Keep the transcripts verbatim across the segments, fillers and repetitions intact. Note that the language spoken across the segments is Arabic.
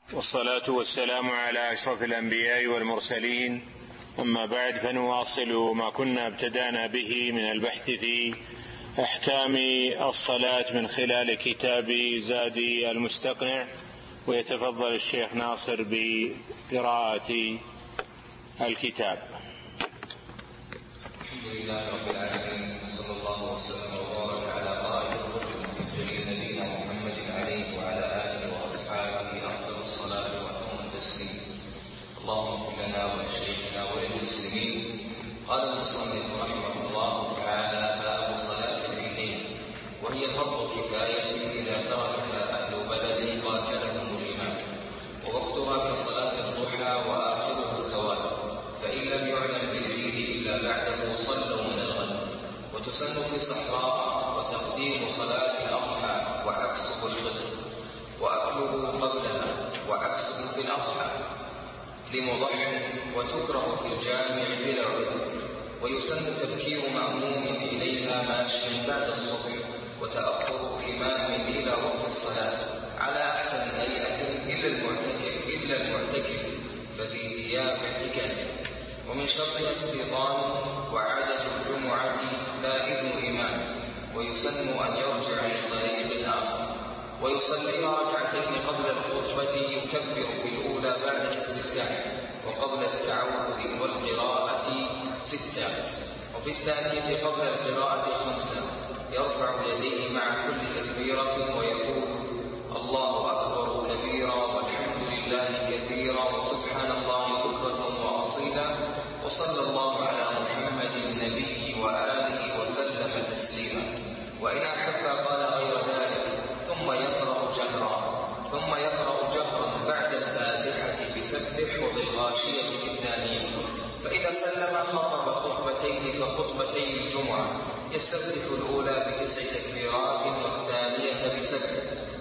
والصلاة والسلام على أشرف الأنبياء والمرسلين، أما بعد، فنواصل ما كنا ابتدأنا به من البحث في أحكام الصلاة من خلال كتاب زاد المستقنع، ويتفضل الشيخ ناصر بقراءة الكتاب. الحمد لله رب العالمين، صلى الله وسلم وبارك على قائد الركن المحجل نبينا محمد عليه وعلى آله وأصحابه أفضل الصلاة وأتم التسليم. اللهم اغفر لنا ولشيخنا وللمسلمين. قال المصنف رحمه الله تعالى: باب صلاة العيدين، وهي فرض كفاية إذا تركها أهل بلد قاتلهم الإمام، ووقتها كصلاة الضحى وآخرها الزوال، فإن لم يعلم بالعيد إلا بعده صلوا من الغد. وتسن في الصحراء وتقديم صلاة الأضحى وعكسه الفطر، وأكله قبلها وعكسه في الأضحى لمضح، وتكره في الجامع بلا عذر. ويسن تبكير مأموم إليها ماشيا بعد الصبح، وتأخر إمام إلى وقت الصلاة على أحسن هيئة إلا المعتكف إلا المعتكف ففي ثياب اعتكافه. ومن شرطها استيطان وعادة الجمعة لا إذن إمام. ويسن أن يرجع للطريق الآخر ويصلي ركعتين قبل الخطبة، يكبر في الأولى بعد الاستفتاح، وقبل التعوذ والقراءة ستة، وفي الثانية قبل القراءة خمسة، يرفع يديه مع كل تكبيرة ويقول: الله أكبر كبيرا والحمد لله كثيرا وسبحان الله بكرة وأصيلا، وصلى الله على محمد النبي وآله وسلم تسليما. وإن أحب قال غير ذلك، ثم يقرأ جهرا ثم يقرأ جهرا بعد الفاتحة بسبح وبالغاشية في الثانية. فإذا سلم خطب خطبتين كخطبتي الجمعة، يستفتح الأولى بتسع تكبيرات والثانية بسبع،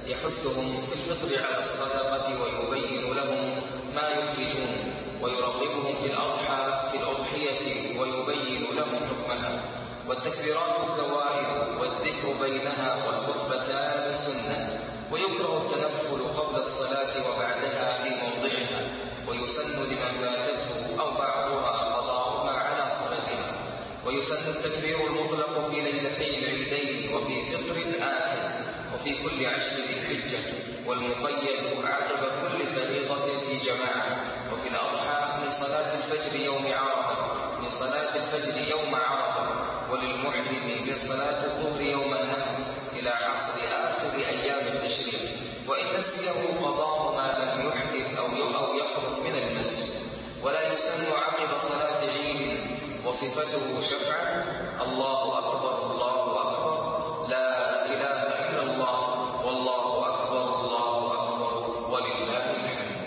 يحثهم في الفطر على الصدقة ويبين لهم ما يخرجون، ويرغبهم في الأضحى في الأضحية ويبين لهم حكمها. والتكبيرات الزوائد والذكر بينها والخطبتان سنة. ويكره التنفل قبل الصلاة وبعدها في موضعها، ويسن لمن فاتته أو بعضها قضاؤها على صلاتها. ويسن التكبير المطلق في ليلتي العيدين وفي فطر آخر وفي كل عشر ذي الحجة، والمقيد عقب كل فريضة في جماعة. وفي الأضحى من صلاة الفجر يوم عرفة من صلاة الفجر يوم عرفة وللمحرم من صلاة الظهر يوم النحر إلى عصر آخر أيام التشريق. وإن نسيه قضاء ما لم يحدث أو يخرج من المسجد. ولا يسن عقب صلاة عيد وصفته شفعا: الله أكبر الله أكبر لا إله إلا الله والله أكبر الله أكبر ولله الحمد.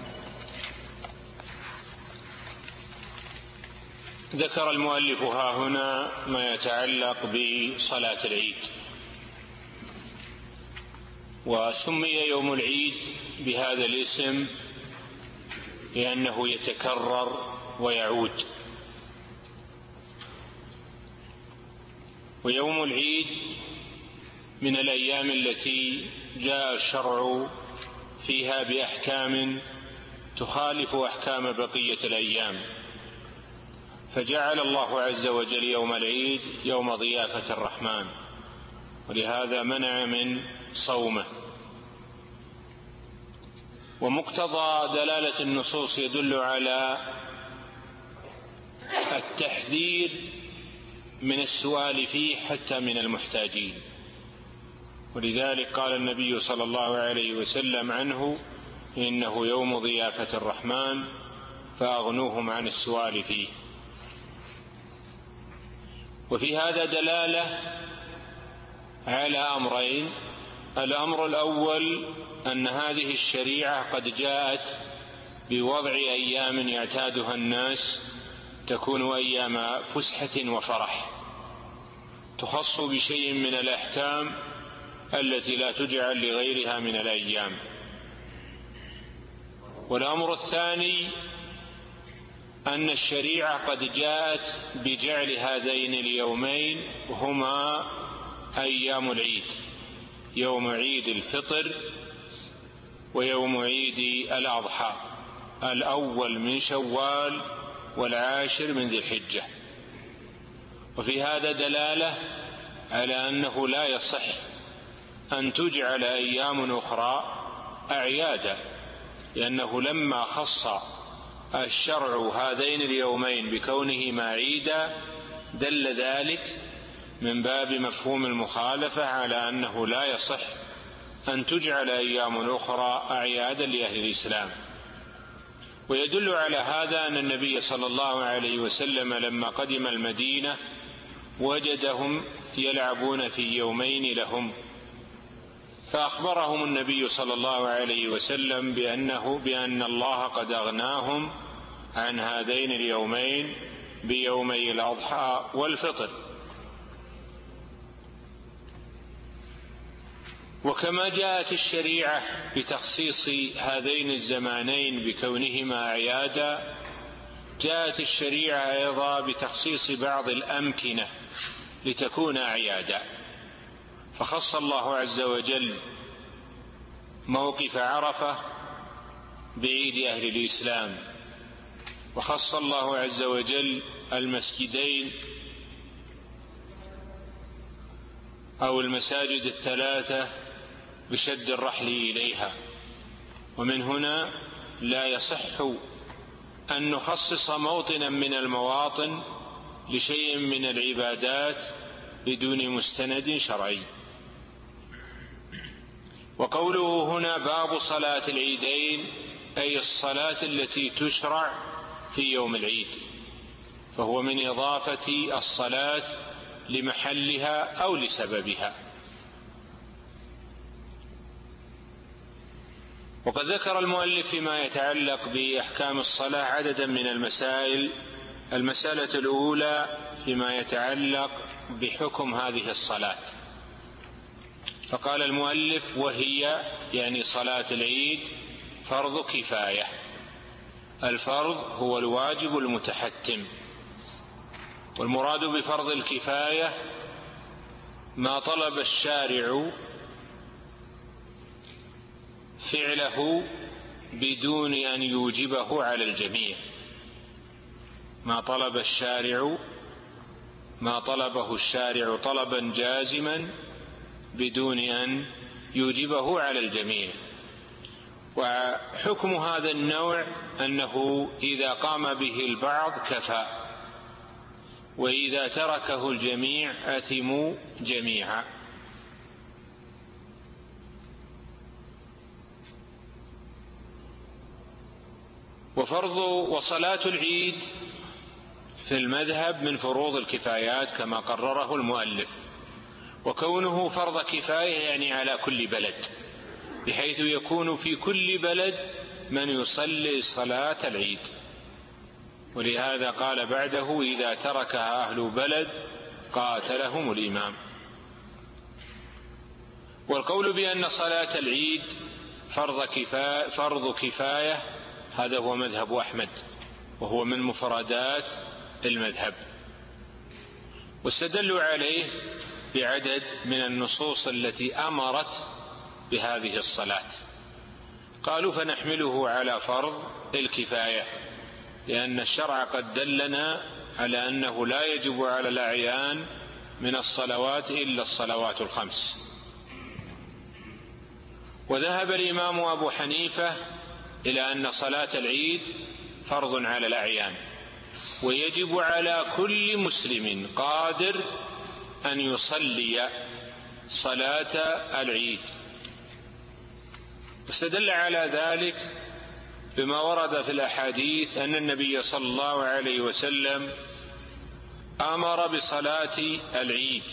ذكر المؤلف ها هنا ما يتعلق بصلاة العيد. وسمي يوم العيد بهذا الاسم لأنه يتكرر ويعود. ويوم العيد من الأيام التي جاء الشرع فيها بأحكام تخالف أحكام بقية الأيام، فجعل الله عز وجل يوم العيد يوم ضيافة الرحمن، ولهذا منع من صومه. ومقتضى دلالة النصوص يدل على التحذير من السؤال فيه حتى من المحتاجين، ولذلك قال النبي صلى الله عليه وسلم عنه: إنه يوم ضيافة الرحمن فأغنوهم عن السؤال فيه. وفي هذا دلالة على أمرين: الأمر الأول أن هذه الشريعة قد جاءت بوضع أيام يعتادها الناس تكون أيام فسحة وفرح، تخص بشيء من الأحكام التي لا تجعل لغيرها من الأيام. والأمر الثاني أن الشريعة قد جاءت بجعل هذين اليومين هما أيام العيد، يوم عيد الفطر ويوم عيد الأضحى الأول من شوال والعاشر من ذي الحجة. وفي هذا دلالة على أنه لا يصح أن تجعل أيام أخرى أعيادا، لأنه لما خص الشرع هذين اليومين بكونهما عيدا دل ذلك من باب مفهوم المخالفة على أنه لا يصح أن تجعل أيام أخرى أعيادا لأهل الإسلام. ويدل على هذا أن النبي صلى الله عليه وسلم لما قدم المدينة وجدهم يلعبون في يومين لهم، فأخبرهم النبي صلى الله عليه وسلم بأنه بأن الله قد أغناهم عن هذين اليومين بيومي الأضحى والفطر. وكما جاءت الشريعة بتخصيص هذين الزمانين بكونهما أعيادا، جاءت الشريعة أيضا بتخصيص بعض الأمكنة لتكون أعيادا، فخص الله عز وجل موقف عرفة بعيد أهل الإسلام، وخص الله عز وجل المسجدين أو المساجد الثلاثة بشد الرحل إليها. ومن هنا لا يصح أن نخصص موطنا من المواطن لشيء من العبادات بدون مستند شرعي. وقوله هنا باب صلاة العيدين أي الصلاة التي تشرع في يوم العيد، فهو من إضافة الصلاة لمحلها أو لسببها. وقد ذكر المؤلف فيما يتعلق بأحكام الصلاة عددا من المسائل. المسألة الأولى فيما يتعلق بحكم هذه الصلاة، فقال المؤلف وهي يعني صلاة العيد فرض كفاية. الفرض هو الواجب المتحتم، والمراد بفرض الكفاية ما طلب الشارع فعله بدون أن يوجبه على الجميع. ما طلب الشارع ما طلبه الشارع طلبا جازما بدون أن يوجبه على الجميع. وحكم هذا النوع أنه إذا قام به البعض كفى، وإذا تركه الجميع أثموا جميعا. وفرض وصلاة العيد في المذهب من فروض الكفايات كما قرره المؤلف، وكونه فرض كفاية يعني على كل بلد، بحيث يكون في كل بلد من يصلي صلاة العيد. ولهذا قال بعده إذا تركها أهل بلد قاتلهم الإمام. والقول بأن صلاة العيد فرض كفاية, فرض كفاية هذا هو مذهب أحمد، وهو من مفردات المذهب، واستدلوا عليه بعدد من النصوص التي أمرت بهذه الصلاة. قالوا فنحمله على فرض الكفاية، لأن الشرع قد دلنا على أنه لا يجب على الأعيان من الصلوات إلا الصلوات الخمس. وذهب الإمام أبو حنيفة إلى أن صلاة العيد فرض على الأعيان، ويجب على كل مسلم قادر أن يصلي صلاة العيد. واستدل على ذلك بما ورد في الأحاديث أن النبي صلى الله عليه وسلم أمر بصلاة العيد،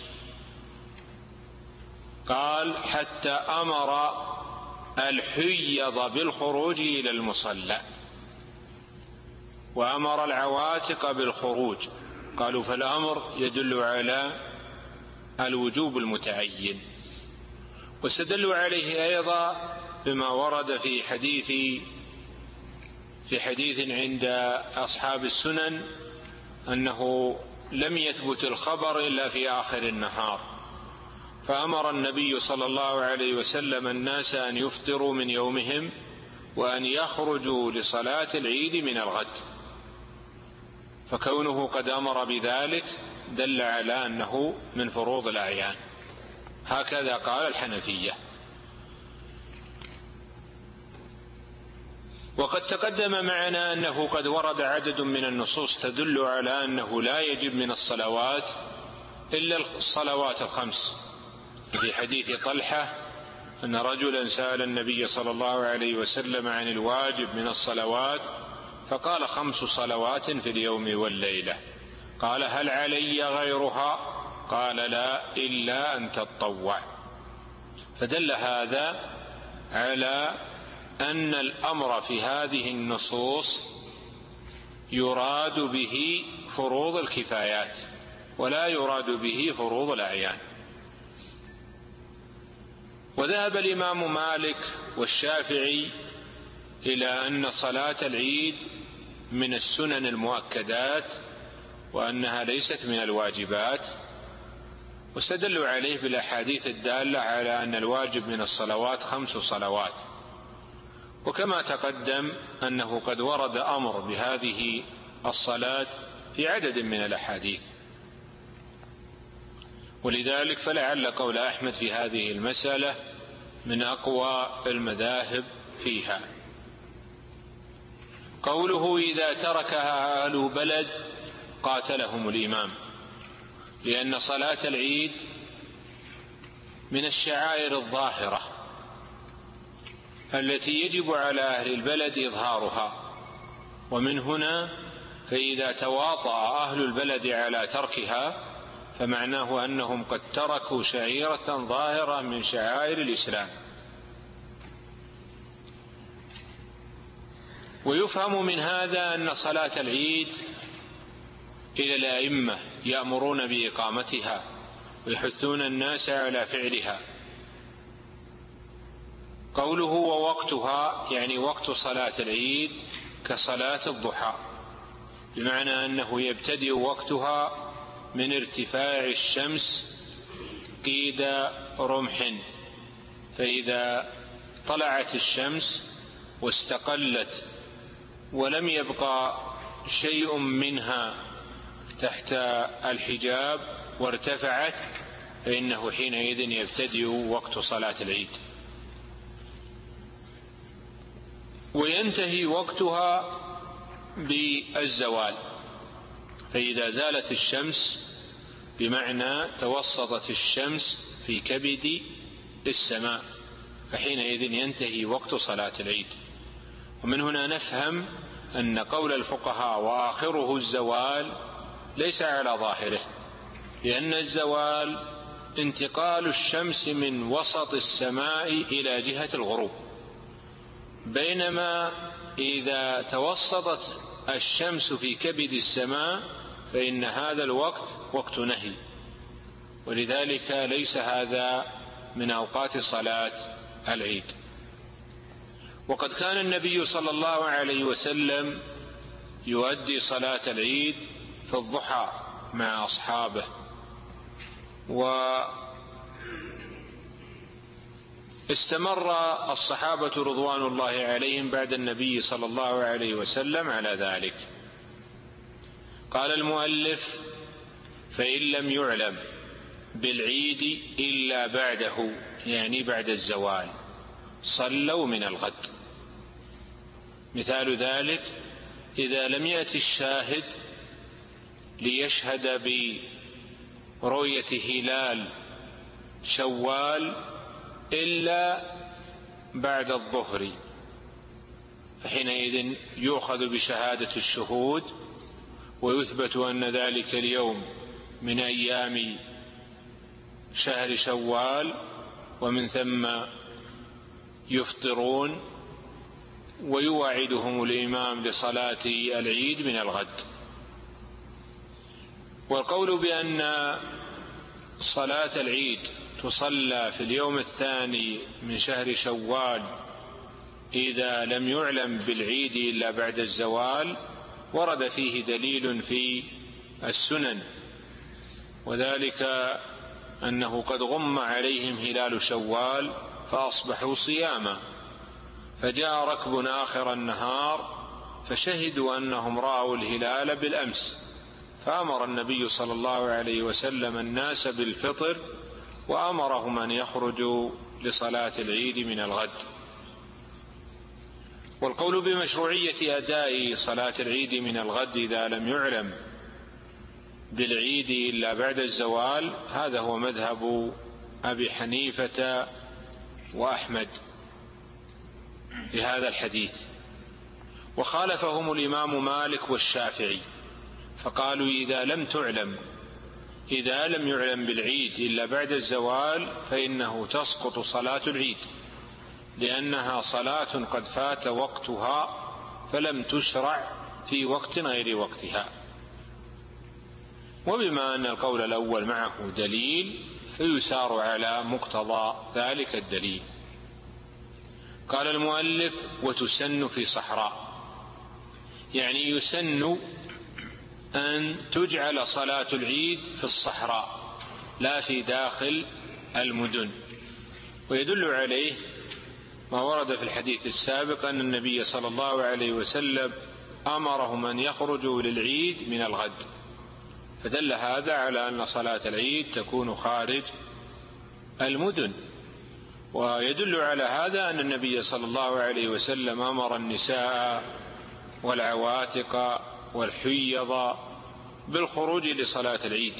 قال حتى أمر الحيض بالخروج إلى المصلى، وأمر العواتق بالخروج. قالوا فالأمر يدل على الوجوب المتعين. واستدلوا عليه أيضا بما ورد في حديث في حديث عند أصحاب السنن أنه لم يثبت الخبر إلا في آخر النهار، فأمر النبي صلى الله عليه وسلم الناس أن يفطروا من يومهم وأن يخرجوا لصلاة العيد من الغد، فكونه قد أمر بذلك دل على أنه من فروض الأعيان. هكذا قال الحنفية. وقد تقدم معنا أنه قد ورد عدد من النصوص تدل على أنه لا يجب من الصلوات إلا الصلوات الخمس. في حديث طلحة أن رجلا سأل النبي صلى الله عليه وسلم عن الواجب من الصلوات فقال خمس صلوات في اليوم والليلة. قال هل علي غيرها؟ قال لا إلا أن تطوع. فدل هذا على أن الأمر في هذه النصوص يراد به فروض الكفايات ولا يراد به فروض الأعيان. وذهب الإمام مالك والشافعي إلى أن صلاة العيد من السنن المؤكدات وأنها ليست من الواجبات، واستدلوا عليه بالأحاديث الدالة على أن الواجب من الصلوات خمس صلوات. وكما تقدم أنه قد ورد أمر بهذه الصلاة في عدد من الأحاديث، ولذلك فلعل قول أحمد في هذه المسألة من أقوى المذاهب فيها. قوله إذا تركها أهل بلد قاتلهم الإمام، لأن صلاة العيد من الشعائر الظاهرة التي يجب على أهل البلد إظهارها، ومن هنا فإذا تواطأ أهل البلد على تركها فمعناه أنهم قد تركوا شعيرة ظاهرة من شعائر الإسلام. ويفهم من هذا أن صلاة العيد إلى الأئمة يأمرون بإقامتها ويحثون الناس على فعلها. قوله ووقتها يعني وقت صلاة العيد كصلاة الضحى، بمعنى أنه يبتدئ وقتها من ارتفاع الشمس قيد رمح، فإذا طلعت الشمس واستقلت ولم يبقى شيء منها تحت الحجاب وارتفعت فإنه حينئذ يبتدئ وقت صلاة العيد. وينتهي وقتها بالزوال، فإذا زالت الشمس بمعنى توسطت الشمس في كبد السماء فحينئذ ينتهي وقت صلاة العيد. ومن هنا نفهم أن قول الفقهاء وآخره الزوال ليس على ظاهره، لأن الزوال انتقال الشمس من وسط السماء إلى جهة الغروب، بينما إذا توسطت الشمس في كبد السماء فإن هذا الوقت وقت نهي، ولذلك ليس هذا من أوقات صلاة العيد. وقد كان النبي صلى الله عليه وسلم يؤدي صلاة العيد في الضحى مع أصحابه، واستمر الصحابة رضوان الله عليهم بعد النبي صلى الله عليه وسلم على ذلك. قال المؤلف فإن لم يعلم بالعيد إلا بعده يعني بعد الزوال صلوا من الغد. مثال ذلك إذا لم يأتي الشاهد ليشهد برؤية هلال شوال إلا بعد الظهر فحينئذ يؤخذ بشهادة الشهود ويثبت أن ذلك اليوم من أيام شهر شوال، ومن ثم يفطرون ويوعدهم الإمام لصلاة العيد من الغد. والقول بأن صلاة العيد تصلى في اليوم الثاني من شهر شوال إذا لم يعلم بالعيد إلا بعد الزوال ورد فيه دليل في السنن، وذلك أنه قد غم عليهم هلال شوال فأصبحوا صياما، فجاء ركب آخر النهار فشهدوا أنهم رأوا الهلال بالأمس، فأمر النبي صلى الله عليه وسلم الناس بالفطر وأمرهم أن يخرجوا لصلاة العيد من الغد. والقول بمشروعية أداء صلاة العيد من الغد إذا لم يعلم بالعيد إلا بعد الزوال هذا هو مذهب أبي حنيفة وأحمد في هذا الحديث، وخالفهم الإمام مالك والشافعي فقالوا إذا لم تعلم إذا لم يعلم بالعيد إلا بعد الزوال فإنه تسقط صلاة العيد، لأنها صلاة قد فات وقتها فلم تشرع في وقت غير وقتها. وبما أن القول الأول معه دليل فيسار على مقتضى ذلك الدليل. قال المؤلف: وتسن في صحراء، يعني يسن أن تجعل صلاة العيد في الصحراء لا في داخل المدن. ويدل عليه ما ورد في الحديث السابق أن النبي صلى الله عليه وسلم أمرهم أن يخرجوا للعيد من الغد، فدل هذا على أن صلاة العيد تكون خارج المدن. ويدل على هذا أن النبي صلى الله عليه وسلم أمر النساء والعواتق والحيض بالخروج لصلاة العيد.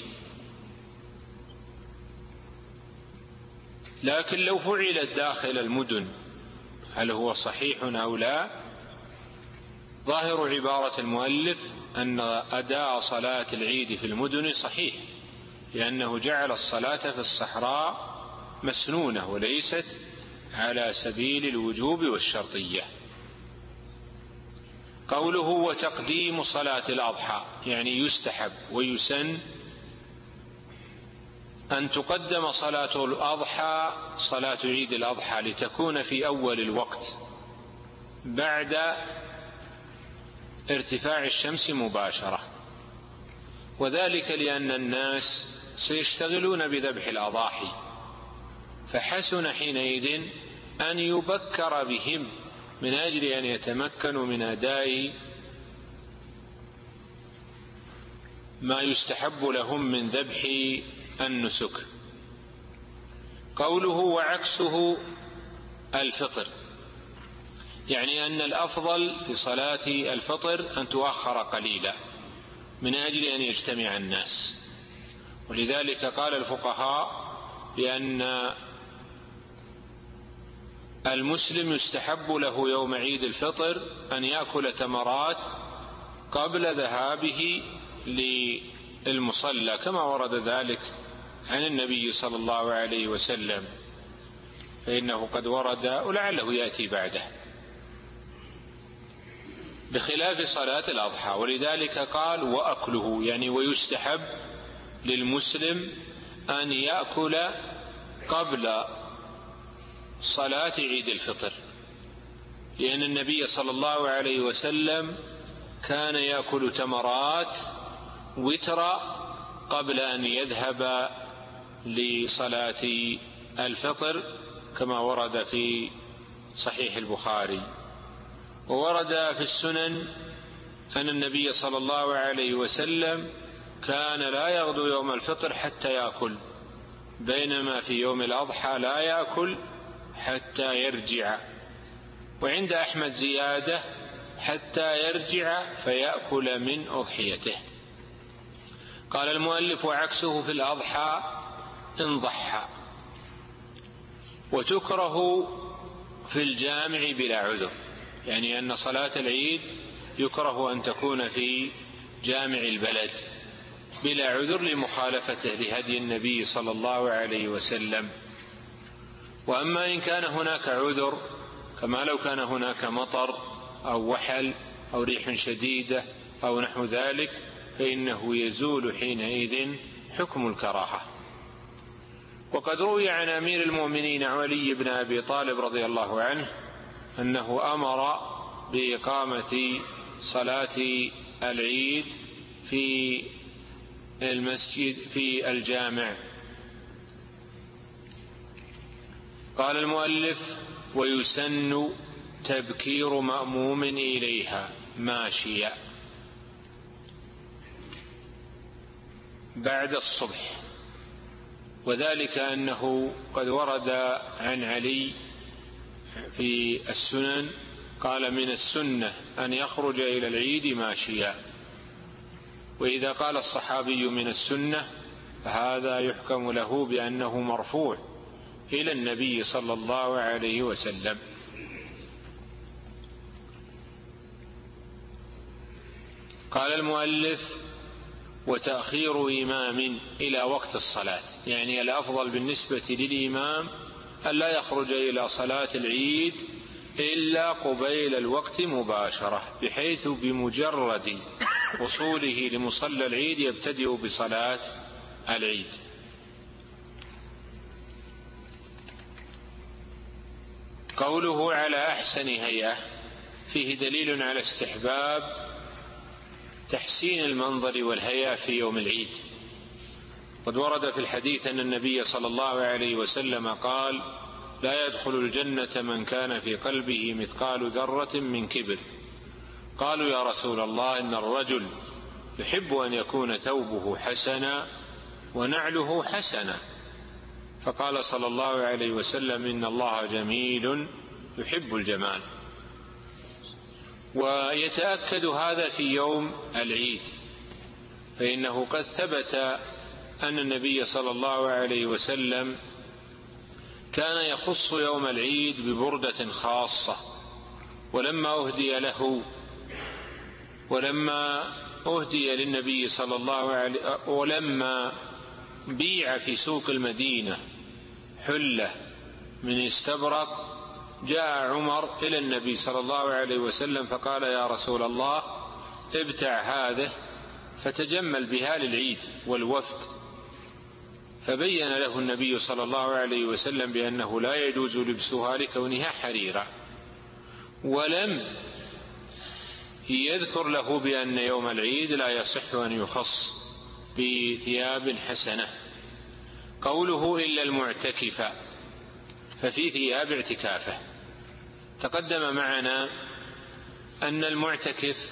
لكن لو فعلت داخل المدن هل هو صحيح أو لا؟ ظاهر عبارة المؤلف أن أداء صلاة العيد في المدن صحيح، لأنه جعل الصلاة في الصحراء مسنونة وليست على سبيل الوجوب والشرطية. قوله: وتقديم صلاة الأضحى، يعني يستحب ويسن أن تقدم صلاة الأضحى صلاة عيد الأضحى لتكون في أول الوقت بعد ارتفاع الشمس مباشرة، وذلك لأن الناس سيشتغلون بذبح الأضاحي، فحسن حينئذ أن يبكر بهم من أجل أن يتمكنوا من أداء ما يستحب لهم من ذبح النسك. قوله: وعكسه الفطر، يعني أن الأفضل في صلاة الفطر أن تؤخر قليلا من أجل أن يجتمع الناس. ولذلك قال الفقهاء بأن المسلم يستحب له يوم عيد الفطر أن يأكل تمرات قبل ذهابه للمصلى، كما ورد ذلك عن النبي صلى الله عليه وسلم، فإنه قد ورد ولعله يأتي بعده، بخلاف صلاة الأضحى. ولذلك قال: وأكله، يعني ويستحب للمسلم أن يأكل قبل صلاة عيد الفطر، لأن النبي صلى الله عليه وسلم كان يأكل تمرات وترا قبل أن يذهب لصلاة الفطر، كما ورد في صحيح البخاري. وورد في السنن أن النبي صلى الله عليه وسلم كان لا يغدو يوم الفطر حتى يأكل، بينما في يوم الأضحى لا يأكل حتى يرجع. وعند أحمد زيادة: حتى يرجع فيأكل من أضحيته. قال المؤلف: وعكسه في الأضحى إن ضحى. وتكره في الجامع بلا عذر، يعني أن صلاة العيد يكره أن تكون في جامع البلد بلا عذر لمخالفته لهدي النبي صلى الله عليه وسلم. وأما إن كان هناك عذر، كما لو كان هناك مطر أو وحل أو ريح شديدة أو نحو ذلك، فإنه يزول حينئذ حكم الكراهة. وقد روي عن أمير المؤمنين علي بن أبي طالب رضي الله عنه أنه أمر بإقامة صلاة العيد في المسجد في الجامع، قال المؤلف: ويسن تبكير مأموم إليها ماشيا بعد الصبح، وذلك أنه قد ورد عن علي في السنن قال: من السنة أن يخرج إلى العيد ماشيا. وإذا قال الصحابي من السنة فهذا يحكم له بأنه مرفوع إلى النبي صلى الله عليه وسلم. قال المؤلف: وتأخير إمام إلى وقت الصلاة، يعني الأفضل بالنسبة للإمام أن لا يخرج إلى صلاة العيد إلا قبيل الوقت مباشرة، بحيث بمجرد وصوله لمصلى العيد يبتدئ بصلاة العيد. قوله على أحسن هيئة فيه دليل على استحباب تحسين المنظر والهيئة في يوم العيد. قد ورد في الحديث أن النبي صلى الله عليه وسلم قال: لا يدخل الجنة من كان في قلبه مثقال ذرة من كبر. قالوا: يا رسول الله، إن الرجل يحب أن يكون ثوبه حسنا ونعله حسنا. فقال صلى الله عليه وسلم: إن الله جميل يحب الجمال. ويتأكد هذا في يوم العيد، فإنه قد ثبت أن النبي صلى الله عليه وسلم كان يخص يوم العيد ببردة خاصة، ولما أهدي له ولما أهدي للنبي صلى الله عليه ولما بيع في سوق المدينة حلة من استبرق، جاء عمر إلى النبي صلى الله عليه وسلم فقال: يا رسول الله، ابتع هذه فتجمل بها للعيد والوفد. فبين له النبي صلى الله عليه وسلم بأنه لا يجوز لبسها لكونها حريرة، ولم يذكر له بأن يوم العيد لا يصح أن يخص بثياب حسنة. قوله: إلا المعتكف، ففي ثياب اعتكافه. تقدم معنا أن المعتكف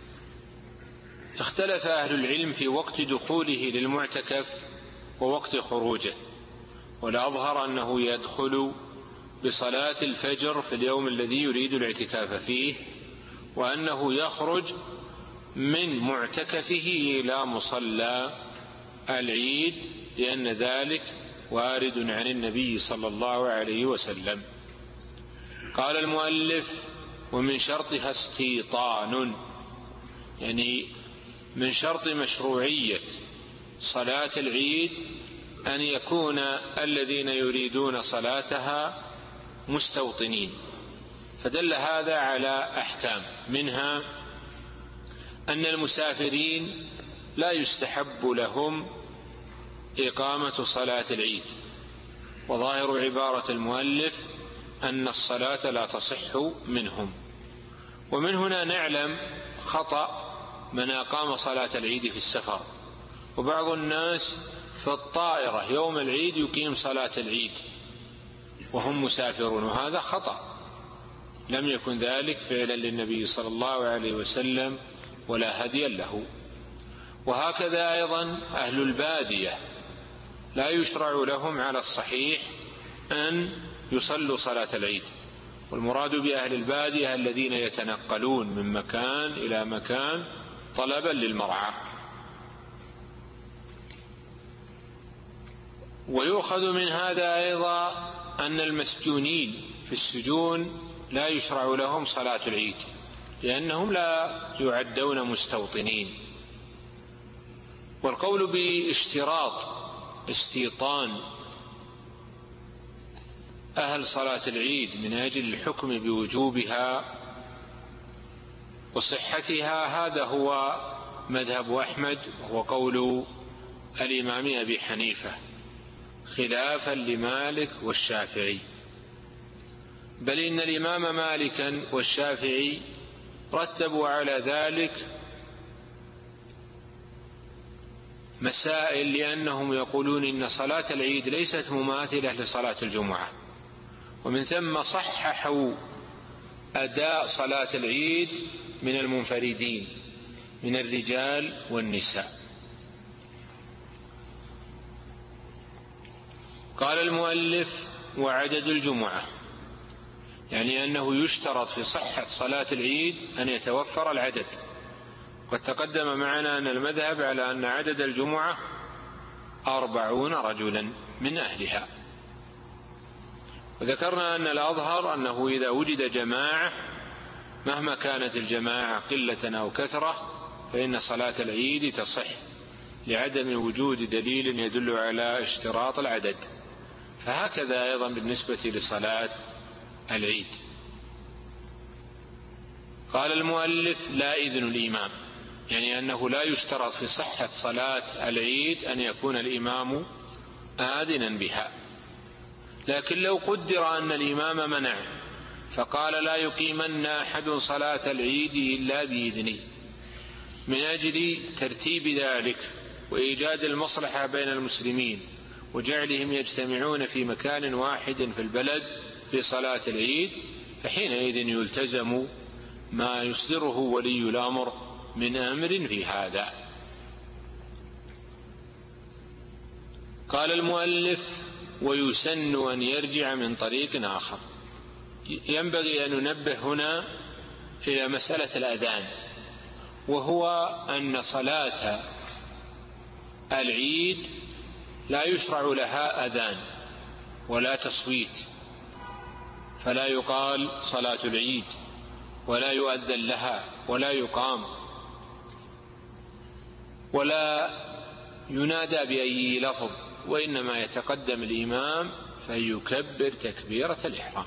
اختلف أهل العلم في وقت دخوله للمعتكف ووقت خروجه، والأظهر أنه يدخل بصلاة الفجر في اليوم الذي يريد الاعتكاف فيه، وأنه يخرج من معتكفه إلى مصلى العيد، لأن ذلك وارد عن النبي صلى الله عليه وسلم. قال المؤلف: ومن شرطها استيطان، يعني من شرط مشروعية صلاة العيد أن يكون الذين يريدون صلاتها مستوطنين. فدل هذا على أحكام، منها أن المسافرين لا يستحب لهم إقامة صلاة العيد، وظاهر عبارة المؤلف أن الصلاة لا تصح منهم. ومن هنا نعلم خطأ من أقام صلاة العيد في السفر، وبعض الناس في الطائرة يوم العيد يقيم صلاة العيد وهم مسافرون، وهذا خطأ، لم يكن ذلك فعلا للنبي صلى الله عليه وسلم ولا هديا له. وهكذا أيضا أهل البادية لا يشرع لهم على الصحيح أن يصلوا صلاة العيد، والمراد بأهل البادية الذين يتنقلون من مكان إلى مكان طلبا للمرعى. ويؤخذ من هذا أيضا أن المسجونين في السجون لا يشرع لهم صلاة العيد، لأنهم لا يعدون مستوطنين. والقول باشتراط استيطان أهل صلاة العيد من أجل الحكم بوجوبها وصحتها، هذا هو مذهب أحمد وهو قول الإمام أبي حنيفة، خلافا لمالك والشافعي. بل إن الإمام مالكا والشافعي رتبوا على ذلك مسائل، لأنهم يقولون إن صلاة العيد ليست مماثلة لصلاة الجمعة، ومن ثم صححوا أداء صلاة العيد من المنفردين من الرجال والنساء. قال المؤلف: وعدد الجمعة، يعني أنه يشترط في صحة صلاة العيد أن يتوفر العدد. قد تقدم معنا أن المذهب على أن عدد الجمعة أربعون رجلا من أهلها، وذكرنا أن الأظهر أنه إذا وجد جماعة مهما كانت الجماعة قلة أو كثرة فإن صلاة العيد تصح لعدم وجود دليل يدل على اشتراط العدد، فهكذا أيضا بالنسبة لصلاة العيد. قال المؤلف: لا إذن الإمام، يعني أنه لا يشترط في صحة صلاة العيد أن يكون الإمام آذنا بها، لكن لو قدر أن الإمام منع فقال: لا يقيمن أحد صلاة العيد إلا بإذني، من أجل ترتيب ذلك وإيجاد المصلحة بين المسلمين وجعلهم يجتمعون في مكان واحد في البلد في صلاة العيد، فحينئذ يلتزم ما يصدره ولي الأمر من أمر في هذا. قال المؤلف: ويسن أن يرجع من طريق آخر. ينبغي أن ننبه هنا إلى مسألة الأذان، وهو أن صلاة العيد لا يشرع لها أذان ولا تصويت، فلا يقال صلاة العيد ولا يؤذن لها ولا يقام ولا ينادى بأي لفظ، وإنما يتقدم الإمام فيكبر تكبيرة الإحرام.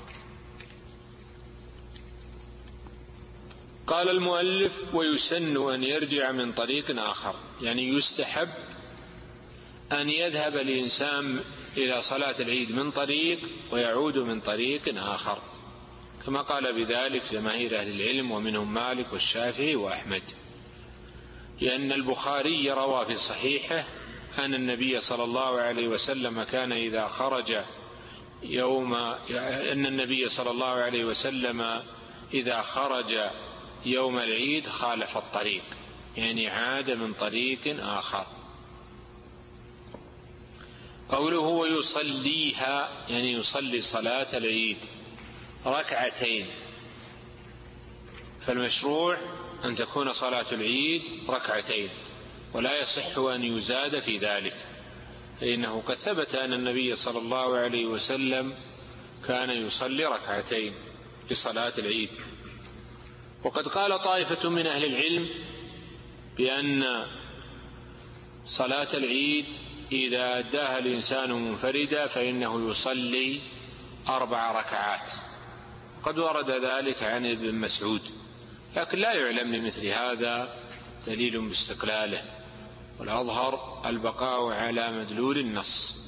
قال المؤلف: ويسن أن يرجع من طريق آخر، يعني يستحب أن يذهب الإنسان إلى صلاة العيد من طريق ويعود من طريق آخر، كما قال بذلك جماهير أهل العلم ومنهم مالك والشافعي وأحمد، لأن البخاري روى في صحيحه أن النبي صلى الله عليه وسلم كان إذا خرج يوم أن النبي صلى الله عليه وسلم إذا خرج يوم العيد خالف الطريق، يعني عاد من طريق آخر. قوله: ويصليها، يعني يصلي صلاة العيد ركعتين، فالمشروع أن تكون صلاة العيد ركعتين، ولا يصح أن يزاد في ذلك، فإنه قد ثبت أن النبي صلى الله عليه وسلم كان يصلي ركعتين لصلاة العيد. وقد قال طائفة من أهل العلم بأن صلاة العيد إذا أداها الإنسان منفردا فإنه يصلي أربع ركعات، قد ورد ذلك عن ابن مسعود، لكن لا يعلم لمثل هذا دليل باستقلاله، والأظهر البقاء على مدلول النص.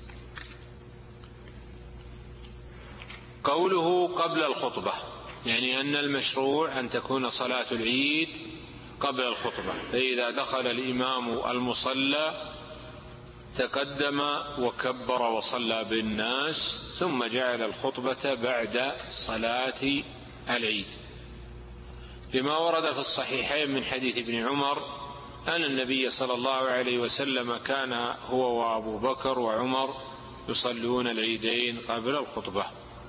قوله: قبل الخطبة، يعني أن المشروع أن تكون صلاة العيد قبل الخطبة، فإذا دخل الإمام المصلى تقدم وكبر وصلى بالناس ثم جعل الخطبة بعد صلاة العيد، لما ورد في الصحيحين من حديث ابن عمر أن النبي صلى الله عليه وسلم كان هو وأبو بكر وعمر يصلون العيدين قبل الخطبة.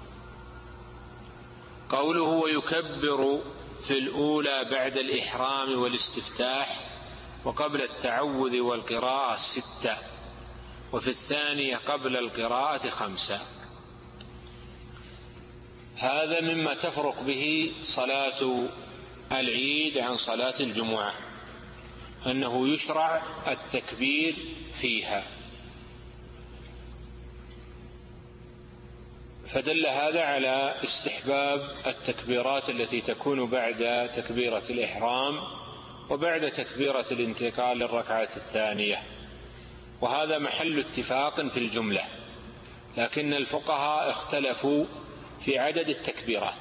قوله: ويكبر في الأولى بعد الإحرام والاستفتاح وقبل التعوذ والقراءة ستة، وفي الثانية قبل القراءة خمسة. هذا مما تفرق به صلاة العيد عن صلاة الجمعة، أنه يشرع التكبير فيها، فدل هذا على استحباب التكبيرات التي تكون بعد تكبيرة الإحرام وبعد تكبيرة الانتقال للركعة الثانية، وهذا محل اتفاق في الجملة، لكن الفقهاء اختلفوا في عدد التكبيرات،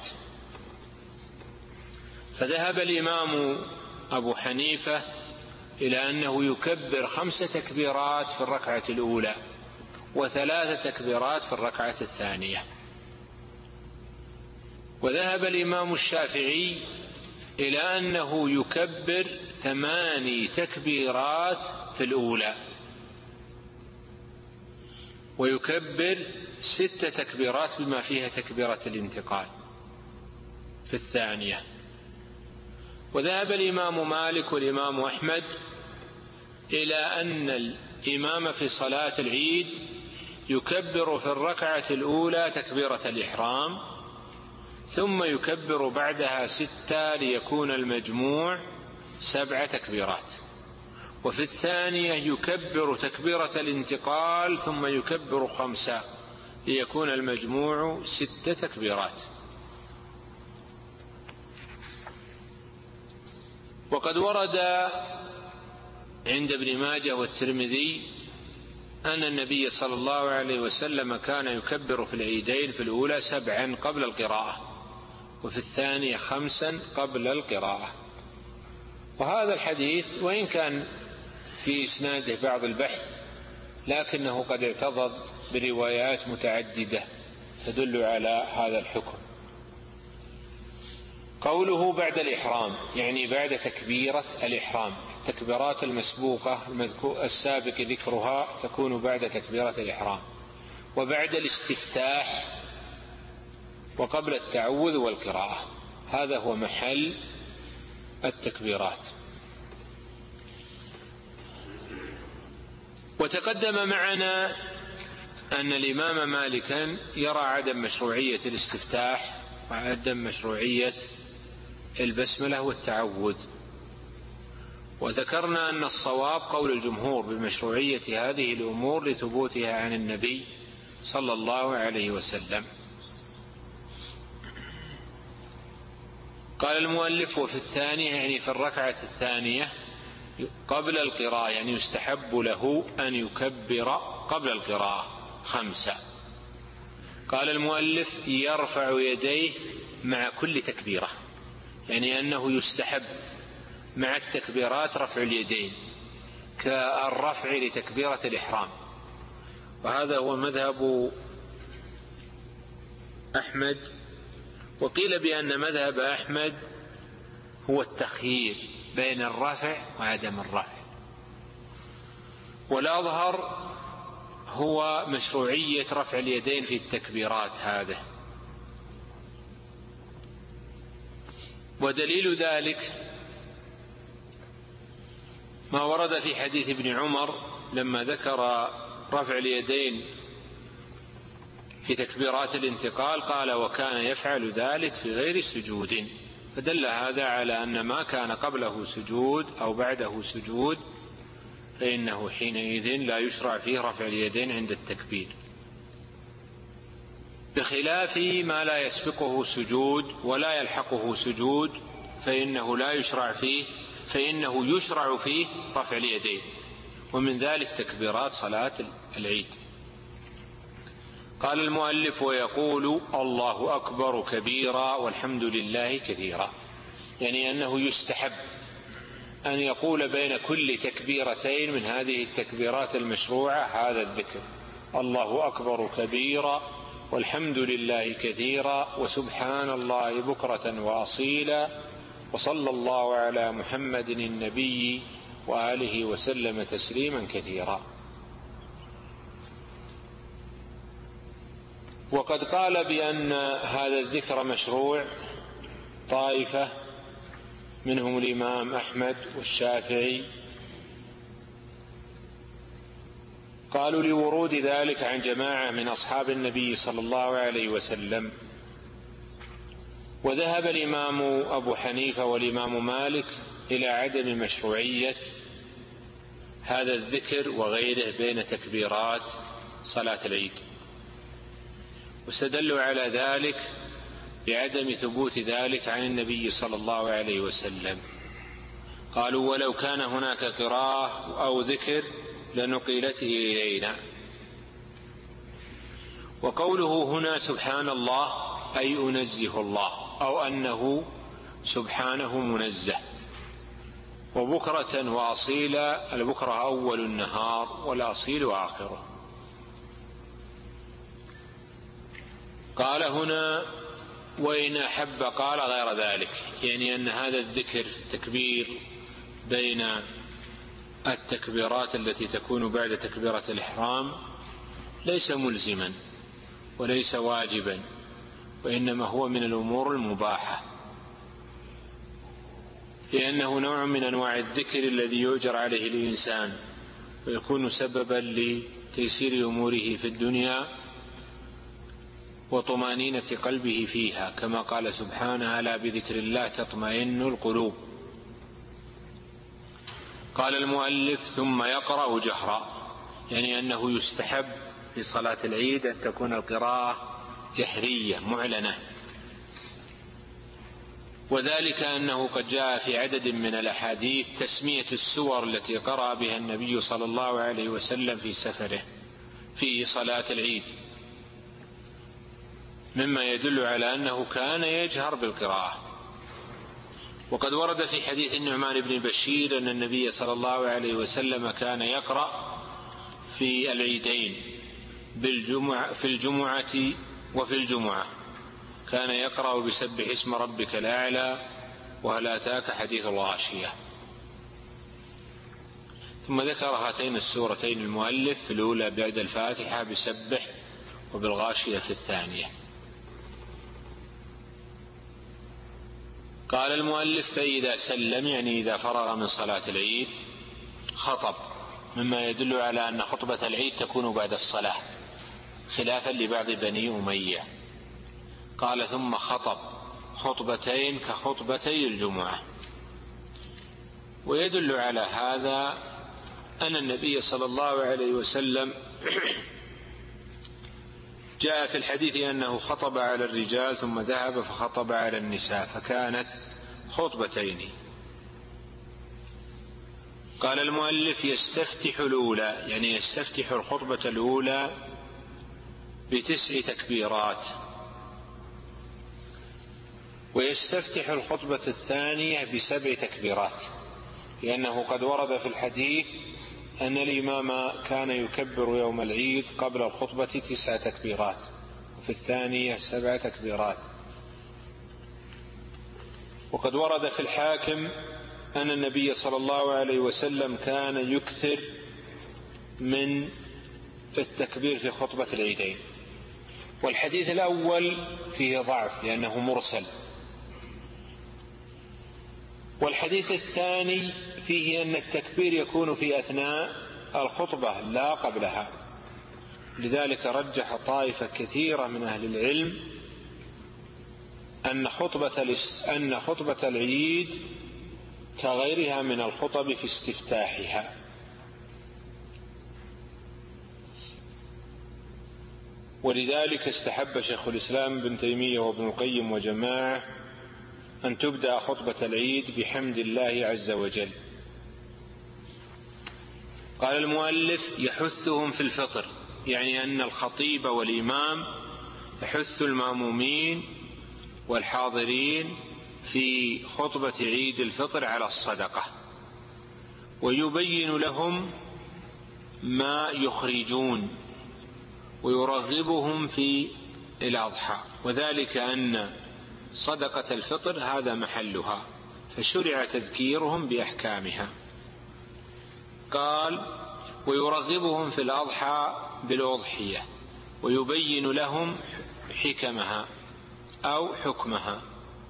فذهب الإمام أبو حنيفة إلى أنه يكبر خمس تكبيرات في الركعة الأولى وثلاث تكبيرات في الركعة الثانية، وذهب الإمام الشافعي إلى أنه يكبر ثماني تكبيرات في الأولى، ويكبر ست تكبيرات بما فيها تكبيرة الانتقال في الثانية. وذهب الإمام مالك والإمام أحمد إلى أن الإمام في صلاة العيد يكبر في الركعة الأولى تكبيرة الإحرام، ثم يكبر بعدها ستة ليكون المجموع سبع تكبيرات، وفي الثانية يكبر تكبيرة الانتقال ثم يكبر خمسة ليكون المجموع ست تكبيرات. وقد ورد عند ابن ماجه والترمذي أن النبي صلى الله عليه وسلم كان يكبر في العيدين في الأولى سبعا قبل القراءة، وفي الثانية خمسا قبل القراءة. وهذا الحديث وإن كان في إسناده بعض البحث، لكنه قد اعتضد بروايات متعددة تدل على هذا الحكم. قوله بعد الإحرام يعني بعد تكبيرة الإحرام، التكبيرات المسبوقة السابق ذكرها تكون بعد تكبيرة الإحرام، وبعد الاستفتاح، وقبل التعوذ والقراءة. هذا هو محل التكبيرات. وتقدم معنا أن الإمام مالكا يرى عدم مشروعية الاستفتاح وعدم مشروعية البسملة والتعوذ، وذكرنا أن الصواب قول الجمهور بمشروعية هذه الأمور لثبوتها عن النبي صلى الله عليه وسلم. قال المؤلف: وفي الثانية يعني في الركعة الثانية قبل القراءة، يعني يستحب له أن يكبر قبل القراءة خمسة. قال المؤلف: يرفع يديه مع كل تكبيرة، يعني أنه يستحب مع التكبيرات رفع اليدين كالرفع لتكبيرة الإحرام. وهذا هو مذهب أحمد. وقيل بأن مذهب أحمد هو التخيير بين الرفع وعدم الرفع، والأظهر هو مشروعية رفع اليدين في التكبيرات هذا. ودليل ذلك ما ورد في حديث ابن عمر لما ذكر رفع اليدين في تكبيرات الانتقال، قال: وكان يفعل ذلك في غير سجود. فدل هذا على أن ما كان قبله سجود أو بعده سجود فإنه حينئذ لا يشرع فيه رفع اليدين عند التكبير، بخلاف ما لا يسبقه سجود ولا يلحقه سجود فإنه لا يشرع فيه فإنه يشرع فيه رفع اليدين، ومن ذلك تكبيرات صلاة العيد. قال المؤلف: ويقول الله أكبر كبيرا والحمد لله كثيرا، يعني أنه يستحب أن يقول بين كل تكبيرتين من هذه التكبيرات المشروعة هذا الذكر: الله أكبر كبيرا والحمد لله كثيرا وسبحان الله بكرة وأصيلا وصلى الله على محمد النبي وآله وسلم تسليما كثيرا. وقد قال بأن هذا الذكر مشروع طائفة منهم الإمام أحمد والشافعي، قالوا لورود ذلك عن جماعة من أصحاب النبي صلى الله عليه وسلم. وذهب الإمام أبو حنيفة والإمام مالك إلى عدم مشروعية هذا الذكر وغيره بين تكبيرات صلاة العيد، واستدلوا على ذلك بعدم ثبوت ذلك عن النبي صلى الله عليه وسلم. قالوا: ولو كان هناك قراءة أو ذكر لنقلته إلينا. وقوله هنا سبحان الله أي أنزه الله، أو أنه سبحانه منزه. وبكرة وأصيلا، البكرة أول النهار والأصيل آخره. قال هنا وإن أحب قال غير ذلك، يعني أن هذا الذكر التكبير بين التكبيرات التي تكون بعد تكبيرة الإحرام ليس ملزما وليس واجبا، وإنما هو من الأمور المباحة، لأنه نوع من أنواع الذكر الذي يؤجر عليه الإنسان ويكون سببا لتيسير أموره في الدنيا وطمأنينة قلبه فيها، كما قال سبحانه: ألا بذكر الله تطمئن القلوب. قال المؤلف: ثم يقرأ جهرا، يعني أنه يستحب في صلاة العيد أن تكون القراءة جهرية معلنة، وذلك أنه قد جاء في عدد من الأحاديث تسمية السور التي قرأ بها النبي صلى الله عليه وسلم في سفره في صلاة العيد، مما يدل على أنه كان يجهر بالقراءة. وقد ورد في حديث النعمان بن بشير أن النبي صلى الله عليه وسلم كان يقرأ في العيدين بالجمعة في الجمعة وفي الجمعة، كان يقرأ بسبح اسم ربك الأعلى وهل أتاك حديث الغاشية. ثم ذكر هاتين السورتين المؤلف في الأولى بعد الفاتحة بسبح، وبالغاشية في الثانية. قال المؤلف: فإذا سلم، يعني إذا فرغ من صلاة العيد، خطب، مما يدل على أن خطبة العيد تكون بعد الصلاة خلافا لبعض بني أمية. قال: ثم خطب خطبتين كخطبتي الجمعة. ويدل على هذا أن النبي صلى الله عليه وسلم جاء في الحديث أنه خطب على الرجال ثم ذهب فخطب على النساء، فكانت خطبتين. قال المؤلف: يستفتح الأولى، يعني يستفتح الخطبة الأولى بتسع تكبيرات، ويستفتح الخطبة الثانية بسبع تكبيرات، لأنه قد ورد في الحديث أن الإمام كان يكبر يوم العيد قبل الخطبة تسع تكبيرات، وفي الثانية سبع تكبيرات. وقد ورد في الحاكم أن النبي صلى الله عليه وسلم كان يكثر من التكبير في خطبة العيدين. والحديث الأول فيه ضعف لأنه مرسل، والحديث الثاني فيه أن التكبير يكون في أثناء الخطبة لا قبلها، لذلك رجح طائفة كثيرة من أهل العلم أن خطبة أن خطبة العيد كغيرها من الخطب في استفتاحها. ولذلك استحب شيخ الإسلام ابن تيمية وابن القيم وجماعة أن تبدأ خطبة العيد بحمد الله عز وجل. قال المؤلف: يحثهم في الفطر، يعني أن الخطيب والإمام يحث المأمومين والحاضرين في خطبة عيد الفطر على الصدقة، ويبين لهم ما يخرجون، ويرغبهم في الأضحى، وذلك أن صدقة الفطر هذا محلها، فشرع تذكيرهم بأحكامها. قال: ويرغبهم في الأضحى بالأضحية، ويبين لهم حكمها أو حكمها،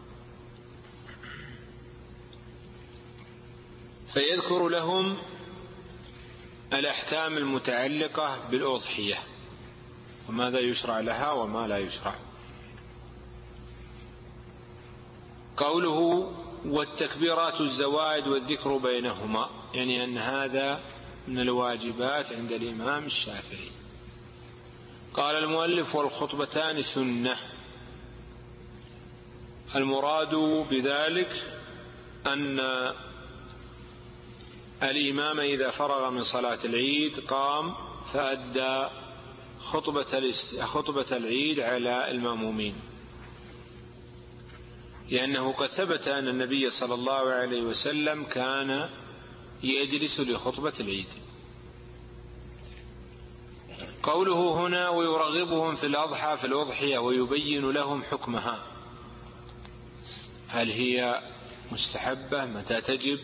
فيذكر لهم الأحكام المتعلقة بالأضحية وماذا يشرع لها وما لا يشرع. قوله: والتكبيرات الزوائد والذكر بينهما، يعني أن هذا من الواجبات عند الإمام الشافعي. قال المؤلف: والخطبتان سنة. المراد بذلك أن الإمام إذا فرغ من صلاة العيد قام فأدى خطبة العيد على المأمومين، لأنه قد ثبت أن النبي صلى الله عليه وسلم كان يجلس لخطبة العيد. قوله هنا: ويرغبهم في الأضحى في الأضحية ويبين لهم حكمها، هل هي مستحبة؟ متى تجب؟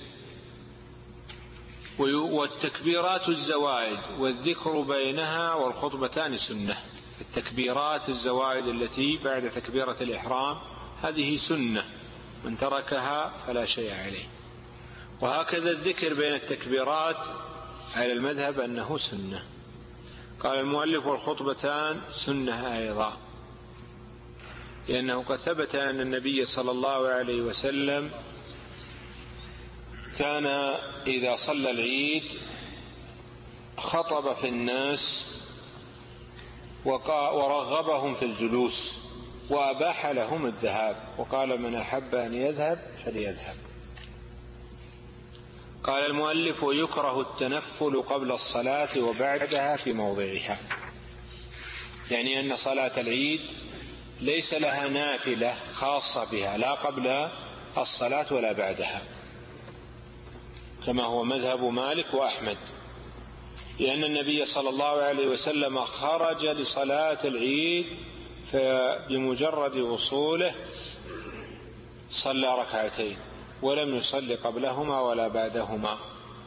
والتكبيرات الزوائد والذكر بينها والخطبتان سنة. التكبيرات الزوائد التي بعد تكبيرة الإحرام هذه سنة، من تركها فلا شيء عليه. وهكذا الذكر بين التكبيرات على المذهب أنه سنة. قال المؤلف والخطبتان سنة أيضا، لأنه قد ثبت أن النبي صلى الله عليه وسلم كان إذا صلى العيد خطب في الناس ورغبهم في الجلوس وأباح لهم الذهاب، وقال من أحب أن يذهب فليذهب. قال المؤلف ويكره التنفل قبل الصلاة وبعدها في موضعها، يعني أن صلاة العيد ليس لها نافلة خاصة بها، لا قبل الصلاة ولا بعدها، كما هو مذهب مالك وأحمد، لأن النبي صلى الله عليه وسلم خرج لصلاة العيد فبمجرد وصوله صلى ركعتين ولم يصلي قبلهما ولا بعدهما.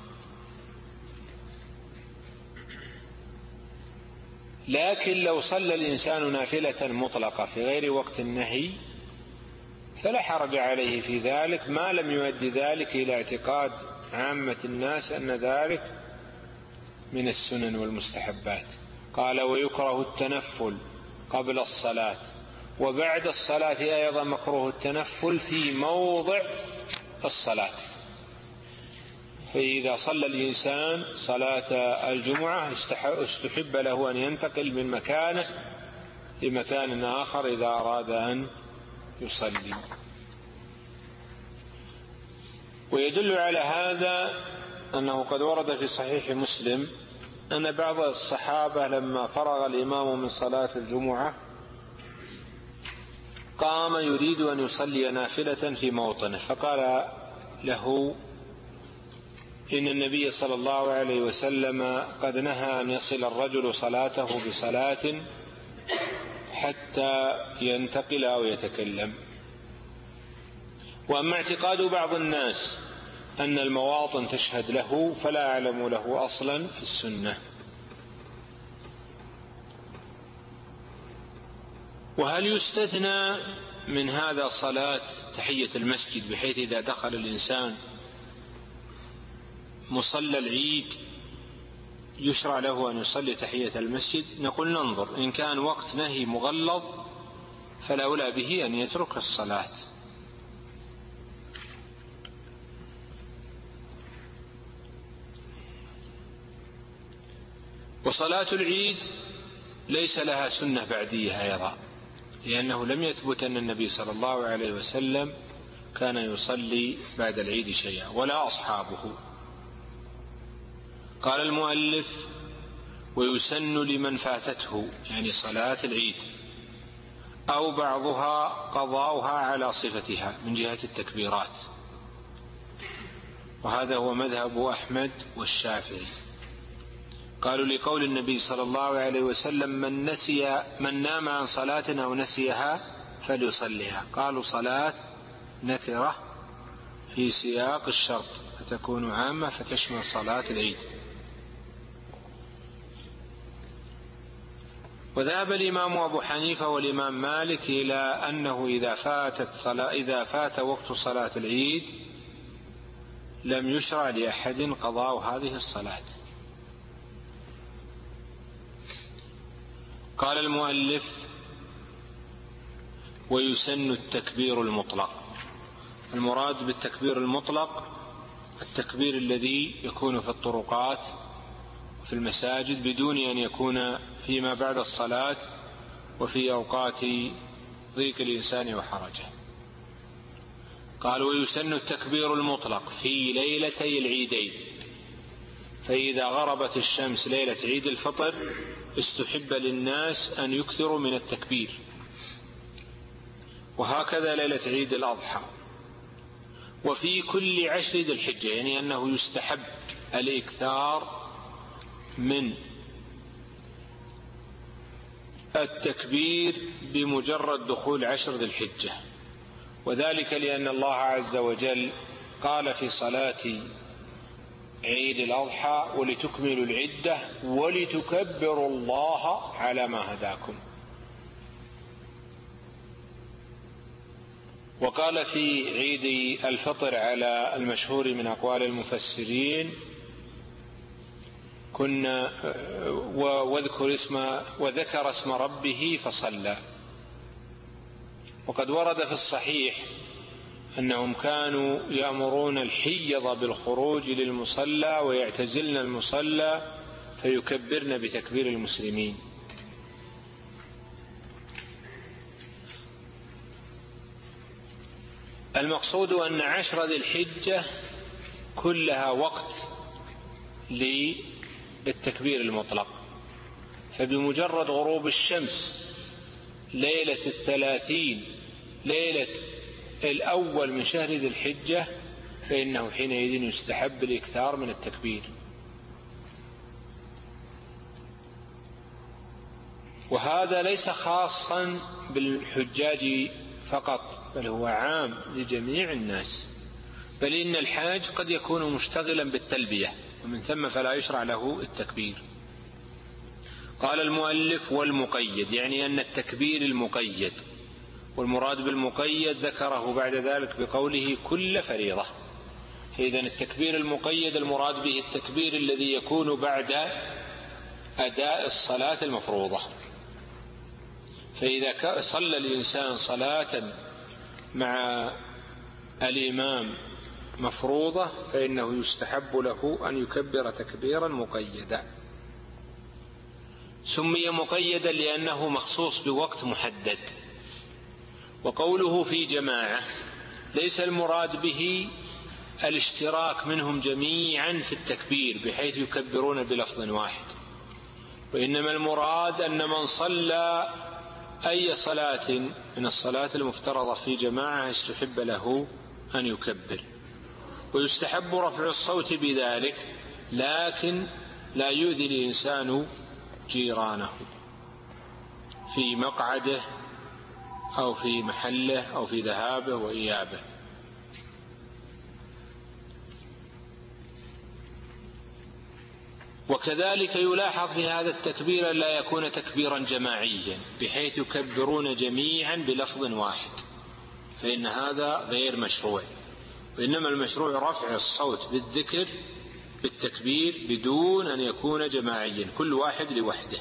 لكن لو صلى الإنسان نافلة مطلقة في غير وقت النهي فلا حرج عليه في ذلك، ما لم يؤدي ذلك إلى اعتقاد عامة الناس أن ذلك من السنن والمستحبات. قال ويكره التنفل قبل الصلاة وبعد الصلاة أيضا مكروه التنفل في موضع الصلاة. فإذا صلى الإنسان صلاة الجمعة استحب له أن ينتقل من مكانه لمكان آخر إذا أراد أن يصلي. ويدل على هذا أنه قد ورد في صحيح مسلم أن بعض الصحابة لما فرغ الإمام من صلاة الجمعة قام يريد أن يصلي نافلة في موطنه، فقال له إن النبي صلى الله عليه وسلم قد نهى أن يصل الرجل صلاته بصلاة حتى ينتقل أو يتكلم. وأما اعتقاد بعض الناس أن المواطن تشهد له فلا أعلم له أصلا في السنة. وهل يستثنى من هذا صلاة تحية المسجد، بحيث إذا دخل الإنسان مصلى العيد يشرع له أن يصلي تحية المسجد؟ نقول ننظر، إن كان وقت نهي مغلظ فلا أولى به أن يترك الصلاة. وصلاة العيد ليس لها سنة بعدية أيضا، لأنه لم يثبت أن النبي صلى الله عليه وسلم كان يصلي بعد العيد شيئا ولا أصحابه. قال المؤلف ويسن لمن فاتته، يعني صلاة العيد أو بعضها، قضاؤها على صفتها من جهة التكبيرات، وهذا هو مذهب أحمد والشافعي. قالوا لقول النبي صلى الله عليه وسلم من نسي من نام عن صلاة أو نسيها فليصليها. قالوا صلاة نكرة في سياق الشرط فتكون عامة فتشمل صلاة العيد. وذهب الإمام أبو حنيفة والإمام مالك إلى أنه إذا فاتت صلاة إذا فات وقت صلاة العيد لم يشرع لأحد قضاء هذه الصلاة. قال المؤلف ويسن التكبير المطلق. المراد بالتكبير المطلق التكبير الذي يكون في الطرقات وفي المساجد بدون أن يكون فيما بعد الصلاة وفي أوقات ضيق الإنسان وحرجه. قال ويسن التكبير المطلق في ليلتي العيدين، فإذا غربت الشمس ليلة عيد الفطر استحب للناس أن يكثروا من التكبير، وهكذا ليلة عيد الأضحى، وفي كل عشر ذي الحجة، يعني أنه يستحب الإكثار من التكبير بمجرد دخول عشر ذي الحجة. وذلك لأن الله عز وجل قال في صلاة عيد الأضحى: ولتكملوا العدة ولتكبروا الله على ما هداكم. وقال في عيد الفطر على المشهور من أقوال المفسرين: كنا واذكر اسم وذكر اسم ربه فصلى. وقد ورد في الصحيح أنهم كانوا يأمرون الحيض بالخروج للمصلى ويعتزلن المصلى فيكبرن بتكبير المسلمين. المقصود أن عشر ذي الحجة كلها وقت للتكبير المطلق، فبمجرد غروب الشمس ليلة الثلاثين ليلة الأول من شهر ذي الحجة فإنه حينئذ يستحب الإكثار من التكبير. وهذا ليس خاصا بالحجاج فقط، بل هو عام لجميع الناس، بل إن الحاج قد يكون مشتغلا بالتلبية ومن ثم فلا يشرع له التكبير. قال المؤلف: والمقيد، يعني أن التكبير المقيد، والمراد بالمقيد ذكره بعد ذلك بقوله كل فريضة. فإذن التكبير المقيد المراد به التكبير الذي يكون بعد أداء الصلاة المفروضة. فإذا صلى الإنسان صلاة مع الإمام مفروضة فإنه يستحب له أن يكبر تكبيرا مقيدا. سمي مقيدا لأنه مخصوص بوقت محدد. وقوله في جماعة ليس المراد به الاشتراك منهم جميعا في التكبير بحيث يكبرون بلفظ واحد، وإنما المراد أن من صلى أي صلاة من الصلاة المفترضة في جماعة استحب له أن يكبر. ويستحب رفع الصوت بذلك، لكن لا يؤذي الإنسان جيرانه في مقعده أو في محله أو في ذهابه وإيابه. وكذلك يلاحظ في هذا التكبير لا يكون تكبيرا جماعيا بحيث يكبرون جميعا بلفظ واحد، فإن هذا غير مشروع، وإنما المشروع رفع الصوت بالذكر بالتكبير بدون أن يكون جماعيا، كل واحد لوحده.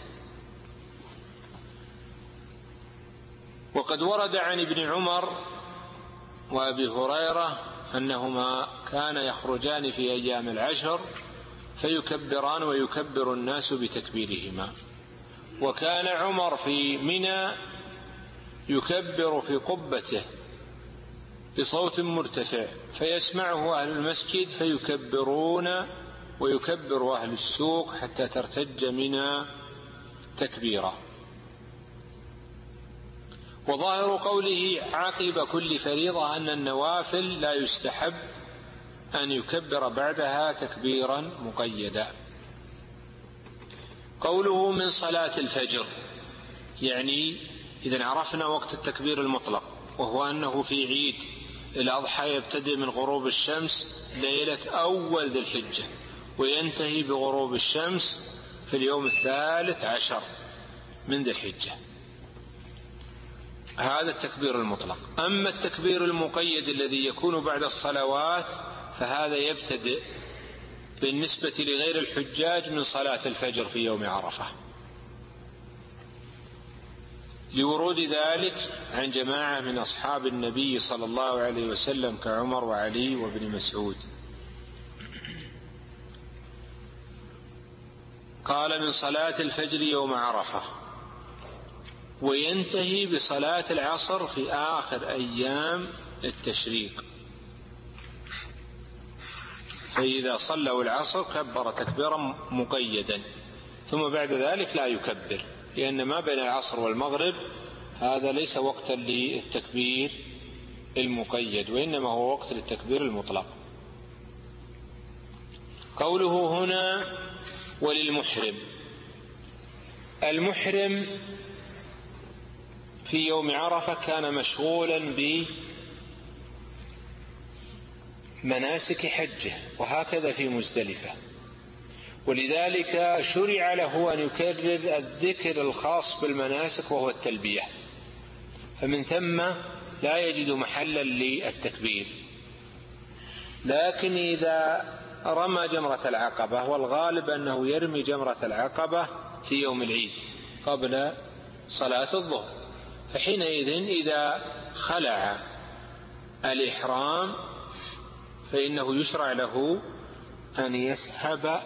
وقد ورد عن ابن عمر وأبي هريرة أنهما كان يخرجان في أيام العشر فيكبران ويكبر الناس بتكبيرهما. وكان عمر في منى يكبر في قبته بصوت مرتفع فيسمعه أهل المسجد فيكبرون ويكبر أهل السوق حتى ترتج منى تكبيرا. وظاهر قوله عقب كل فريضة أن النوافل لا يستحب أن يكبر بعدها تكبيرا مقيدا. قوله من صلاة الفجر، يعني إذن عرفنا وقت التكبير المطلق، وهو أنه في عيد الأضحى يبتدئ من غروب الشمس ليلة أول ذي الحجة وينتهي بغروب الشمس في اليوم الثالث عشر من ذي الحجة، هذا التكبير المطلق. أما التكبير المقيد الذي يكون بعد الصلوات فهذا يبتدئ بالنسبة لغير الحجاج من صلاة الفجر في يوم عرفة، لورود ذلك عن جماعة من أصحاب النبي صلى الله عليه وسلم كعمر وعلي وابن مسعود. قال من صلاة الفجر يوم عرفة، وينتهي بصلاة العصر في آخر أيام التشريق، فإذا صلوا العصر كبر تكبيرا مقيدا، ثم بعد ذلك لا يكبر، لأن ما بين العصر والمغرب هذا ليس وقتا للتكبير المقيد، وإنما هو وقت للتكبير المطلق. قوله هنا وللمحرم، المحرم في يوم عرفة كان مشغولا مناسك حجه، وهكذا في مزدلفة. ولذلك شرع له أن يكرر الذكر الخاص بالمناسك وهو التلبية، فمن ثم لا يجد محلا للتكبير. لكن إذا رمى جمرة العقبة، والغالب أنه يرمي جمرة العقبة في يوم العيد قبل صلاة الظهر، فحينئذ إذا خلع الإحرام فإنه يشرع له أن يسحب،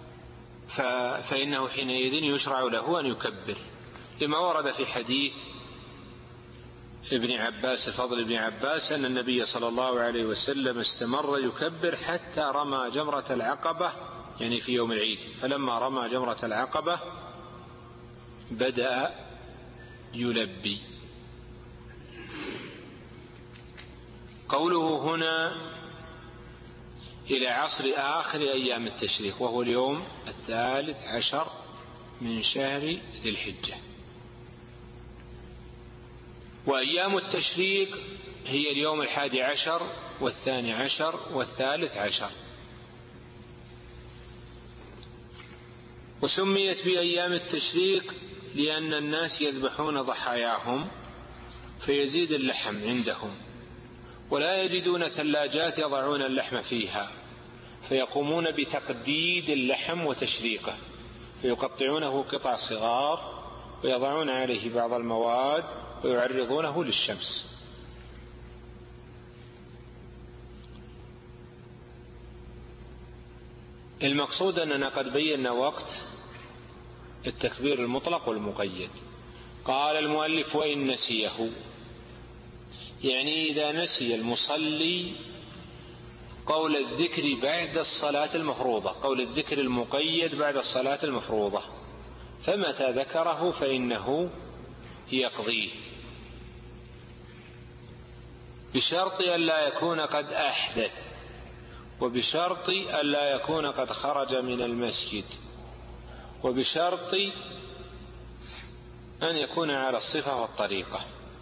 فإنه حينئذ يشرع له أن يكبر، لما ورد في حديث ابن عباس فضل ابن عباس أن النبي صلى الله عليه وسلم استمر يكبر حتى رمى جمرة العقبة، يعني في يوم العيد، فلما رمى جمرة العقبة بدأ يلبي. قوله هنا إلى عصر آخر أيام التشريق، وهو اليوم الثالث عشر من شهر ذي الحجة. وأيام التشريق هي اليوم الحادي عشر والثاني عشر والثالث عشر. وسميت بأيام التشريق لأن الناس يذبحون ضحاياهم فيزيد اللحم عندهم، ولا يجدون ثلاجات يضعون اللحم فيها، فيقومون بتقديد اللحم وتشريقه، فيقطعونه قطع صغار ويضعون عليه بعض المواد ويعرضونه للشمس. المقصود أننا قد بينا وقت التكبير المطلق والمقيد. قال المؤلف وإن نسيه، يعني إذا نسي المصلي قول الذكر بعد الصلاة المفروضة، قول الذكر المقيد بعد الصلاة المفروضة، فمتى ذكره فإنه يقضيه، بشرط أن لا يكون قد أحدث، وبشرط أن لا يكون قد خرج من المسجد، وبشرط أن يكون على الصفة والطريقة.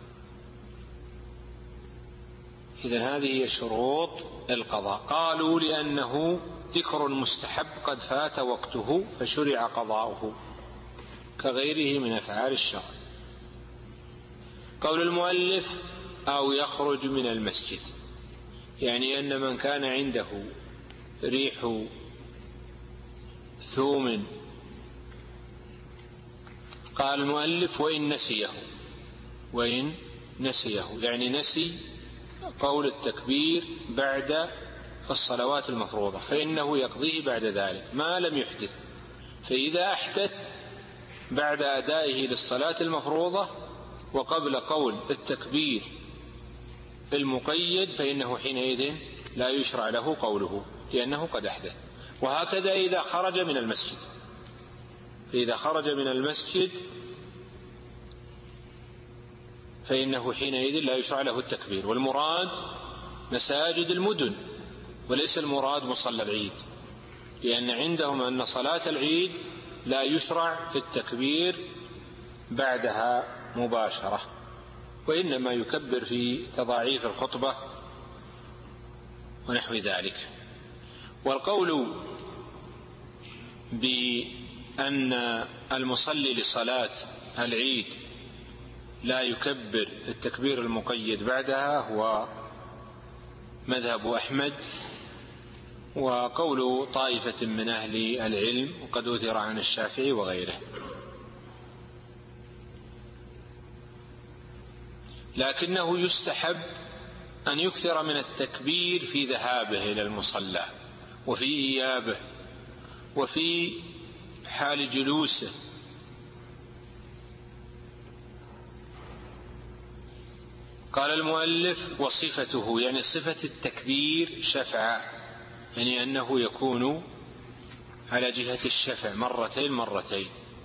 إذن هذه هي شروط القضاء. قالوا لأنه ذكر مستحب قد فات وقته فشرع قضاؤه كغيره من أفعال الشرع. قول المؤلف أو يخرج من المسجد، يعني أن من كان عنده ريح ثوم، قال المؤلف وإن نسيه، وإن نسيه يعني نسي قول التكبير بعد الصلوات المفروضة فإنه يقضيه بعد ذلك ما لم يحدث. فإذا أحدث بعد أدائه للصلاة المفروضة وقبل قول التكبير المقيد فإنه حينئذ لا يشرع له قوله لأنه قد أحدث. وهكذا إذا خرج من المسجد، فإذا خرج من المسجد فإنه حينئذ لا يشرع له التكبير. والمراد مساجد المدن وليس المراد مصلى العيد، لأن عندهم أن صلاة العيد لا يشرع التكبير بعدها مباشرة، وإنما يكبر في تضاعيف الخطبة ونحو ذلك. والقول بأن المصلي لصلاة العيد لا يكبر التكبير المقيد بعدها هو مذهب أحمد وقول طائفة من أهل العلم، وقد أثر عن الشافعي وغيره. لكنه يستحب أن يكثر من التكبير في ذهابه إلى المصلى وفي إيابه وفي حال جلوسه. قال المؤلف وصفته، يعني صفة التكبير شفعا، يعني أنه يكون على جهة الشفع مرتين مرتين،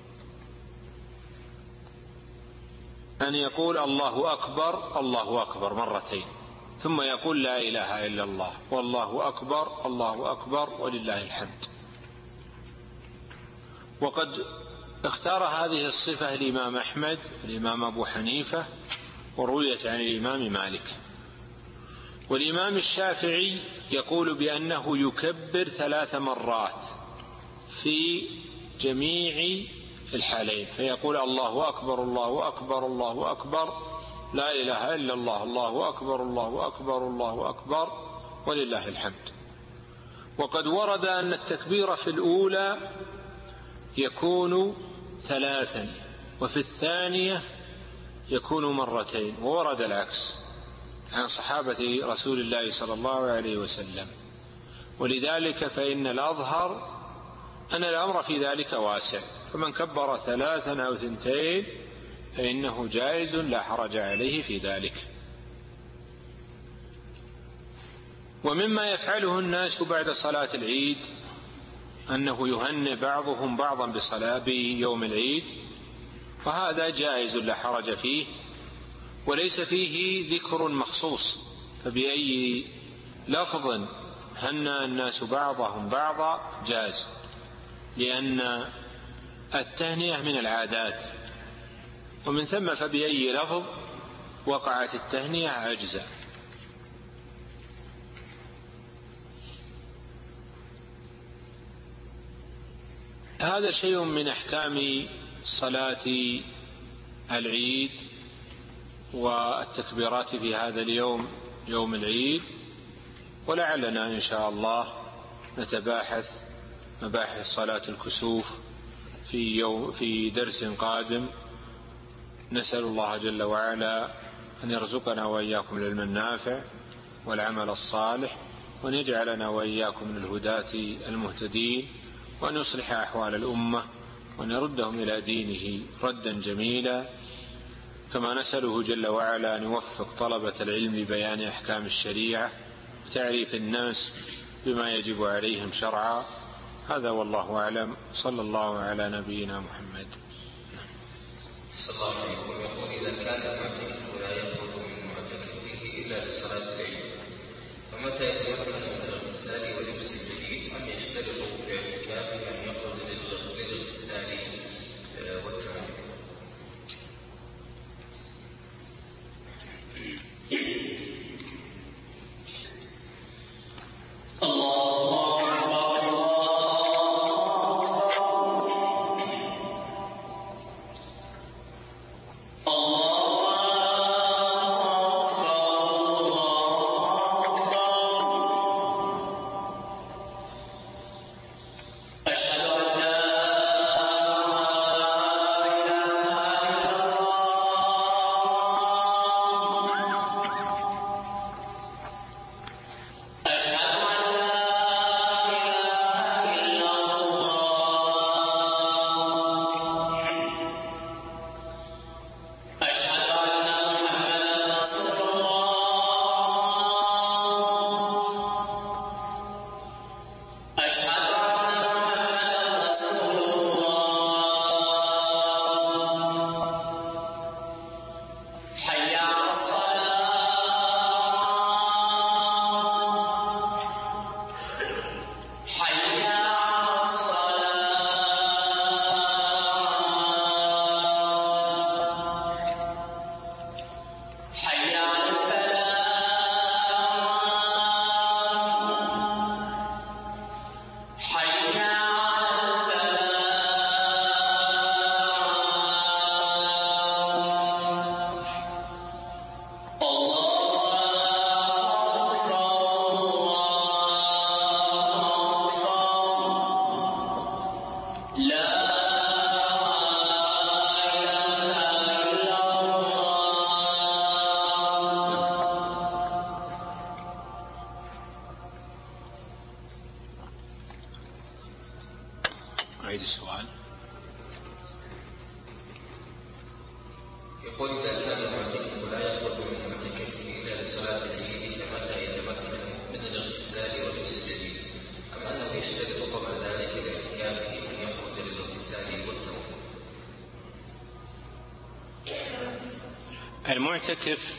أن يقول الله أكبر الله أكبر مرتين ثم يقول لا إله إلا الله والله أكبر الله أكبر ولله الحمد. وقد اختار هذه الصفة الإمام أحمد الإمام أبو حنيفة ورويت عن الإمام مالك، والإمام الشافعي يقول بأنه يكبر ثلاث مرات في جميع الحالين، فيقول الله أكبر الله أكبر الله أكبر لا إله إلا الله الله أكبر الله أكبر الله أكبر ولله الحمد. وقد ورد أن التكبير في الأولى يكون ثلاثا وفي الثانية يكون مرتين، وورد العكس عن صحابة رسول الله صلى الله عليه وسلم. ولذلك فإن الأظهر أن الأمر في ذلك واسع، فمن كبر ثلاثا أو ثنتين فإنه جائز لا حرج عليه في ذلك. ومما يفعله الناس بعد صلاة العيد أنه يهنئ بعضهم بعضا بصلاة بيوم العيد، وهذا جائز لا حرج فيه، وليس فيه ذكر مخصوص، فبأي لفظ هنأ الناس بعضهم بعضا جاز، لأن التهنئة من العادات، ومن ثم فبأي لفظ وقعت التهنئة أجزاء. هذا شيء من أحكام صلاة العيد والتكبيرات في هذا اليوم يوم العيد، ولعلنا إن شاء الله نتباحث مباحث صلاة الكسوف في يوم في درس قادم. نسأل الله جل وعلا أن يرزقنا وإياكم العلم النافع والعمل الصالح، وأن يجعلنا وإياكم من الهداة المهتدين، وأن يصلح أحوال الأمة، وأن يردهم إلى دينه ردا جميلا. كما نسأله جل وعلا أن يوفق طلبة العلم ببيان أحكام الشريعة وتعريف الناس بما يجب عليهم شرعا. هذا والله أعلم. صلى الله على نبينا محمد. صلى الله عليه وسلم يقول: إذا كان المعتكف لا يخرج من معتكفه إلا لصلاة العيد، فمتى يتمكن من الاغتسال ولبس الجديد أم يشترط باعتكافه أن يخرج للاغتسال والتمام؟ أعيد السؤال. يقول: إذا كان المعتكف لا يخرج من معتكفه إلا لصلاة العيد، فمتى يتمكن من الاغتسال ولبس الجديد؟ أم أنه يشترط قبل ذلك باعتكافه أن يخرج للاغتسال والتوضؤ؟ المعتكف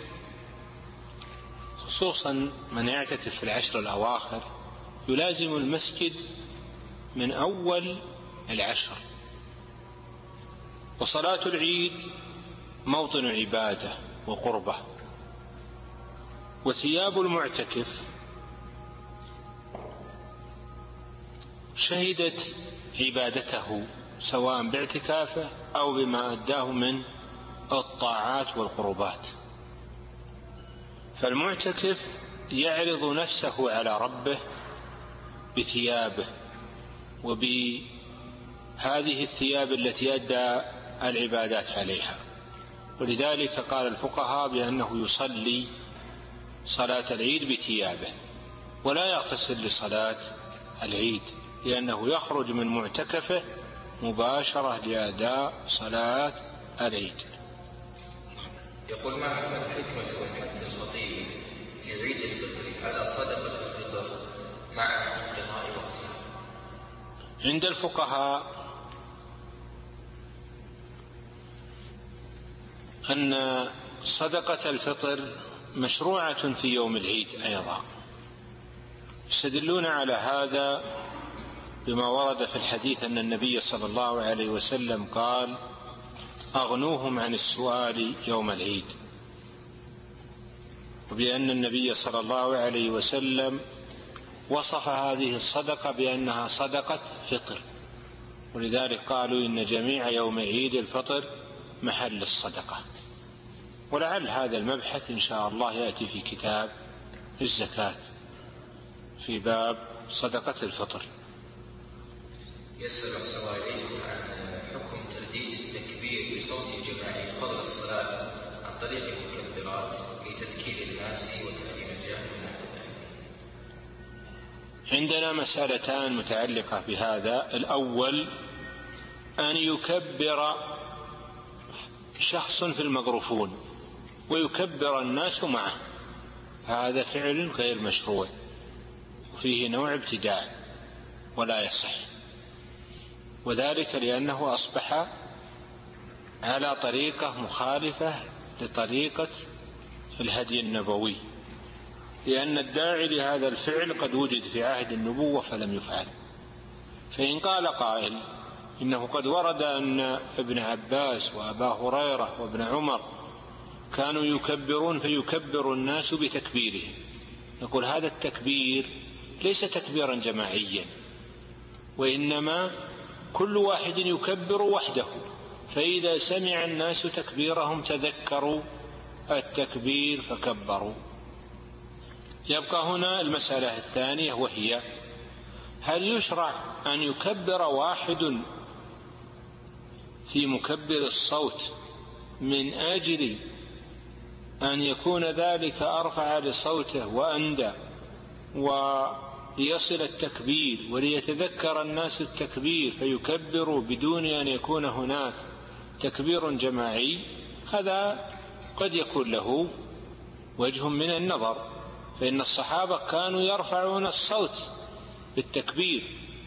خصوصا من يعتكف في العشر الأواخر يلازم المسجد من أول العشر، وصلاة العيد موطن عبادة وقربة، وثياب المعتكف شهدت عبادته سواء باعتكافه أو بما أداه من الطاعات والقربات، فالمعتكف يعرض نفسه على ربه بثيابه وبهذه الثياب التي أدى العبادات عليها. ولذلك قال الفقهاء بأنه يصلي صلاة العيد بثيابه ولا يغتسل لصلاة العيد، لأنه يخرج من معتكفه مباشرة لأداء صلاة العيد. يقول: ما الحكمة والحث الخطير في عيد الفطر على صدقة الفطر مع انقضاء وقتها؟ عند الفقهاء أن صدقة الفطر مشروعة في يوم العيد أيضا، يستدلون على هذا بما ورد في الحديث أن النبي صلى الله عليه وسلم قال: أغنوهم عن السؤال يوم العيد، وبأن النبي صلى الله عليه وسلم وصف هذه الصدقة بأنها صدقة فطر، ولذلك قالوا إن جميع يوم عيد الفطر محل الصدقة. ولعل هذا المبحث إن شاء الله يأتي في كتاب الزكاة في باب صدقة الفطر. يسأل سوائلكم عن حكم ترديد التكبير بصوت جماعي قبل الصلاة عن طريق المكبرات لتذكير الناس وتعليم الجاهل ونحو ذلك. عندنا مسألتان متعلقة بهذا. الأول أن يكبر شخص في الميكروفون ويكبر الناس معه، هذا فعل غير مشروع وفيه نوع ابتداع ولا يصح، وذلك لأنه أصبح على طريقة مخالفة لطريقة الهدي النبوي، لأن الداعي لهذا الفعل قد وجد في عهد النبوة فلم يفعل. فإن قال قائل إنه قد ورد أن ابن عباس وأبا هريرة وابن عمر كانوا يكبرون فيكبر الناس بتكبيرهم، نقول هذا التكبير ليس تكبيرا جماعيا، وإنما كل واحد يكبر وحده، فإذا سمع الناس تكبيرهم تذكروا التكبير فكبروا. يبقى هنا المسألة الثانية، وهي هل يشرع أن يكبر واحد في مكبر الصوت من أجل أن يكون ذلك أرفع لصوته وأندى وليصل التكبير وليتذكر الناس التكبير فيكبروا بدون أن يكون هناك تكبير جماعي؟ هذا قد يكون له وجه من النظر، فإن الصحابة كانوا يرفعون الصوت بالتكبير،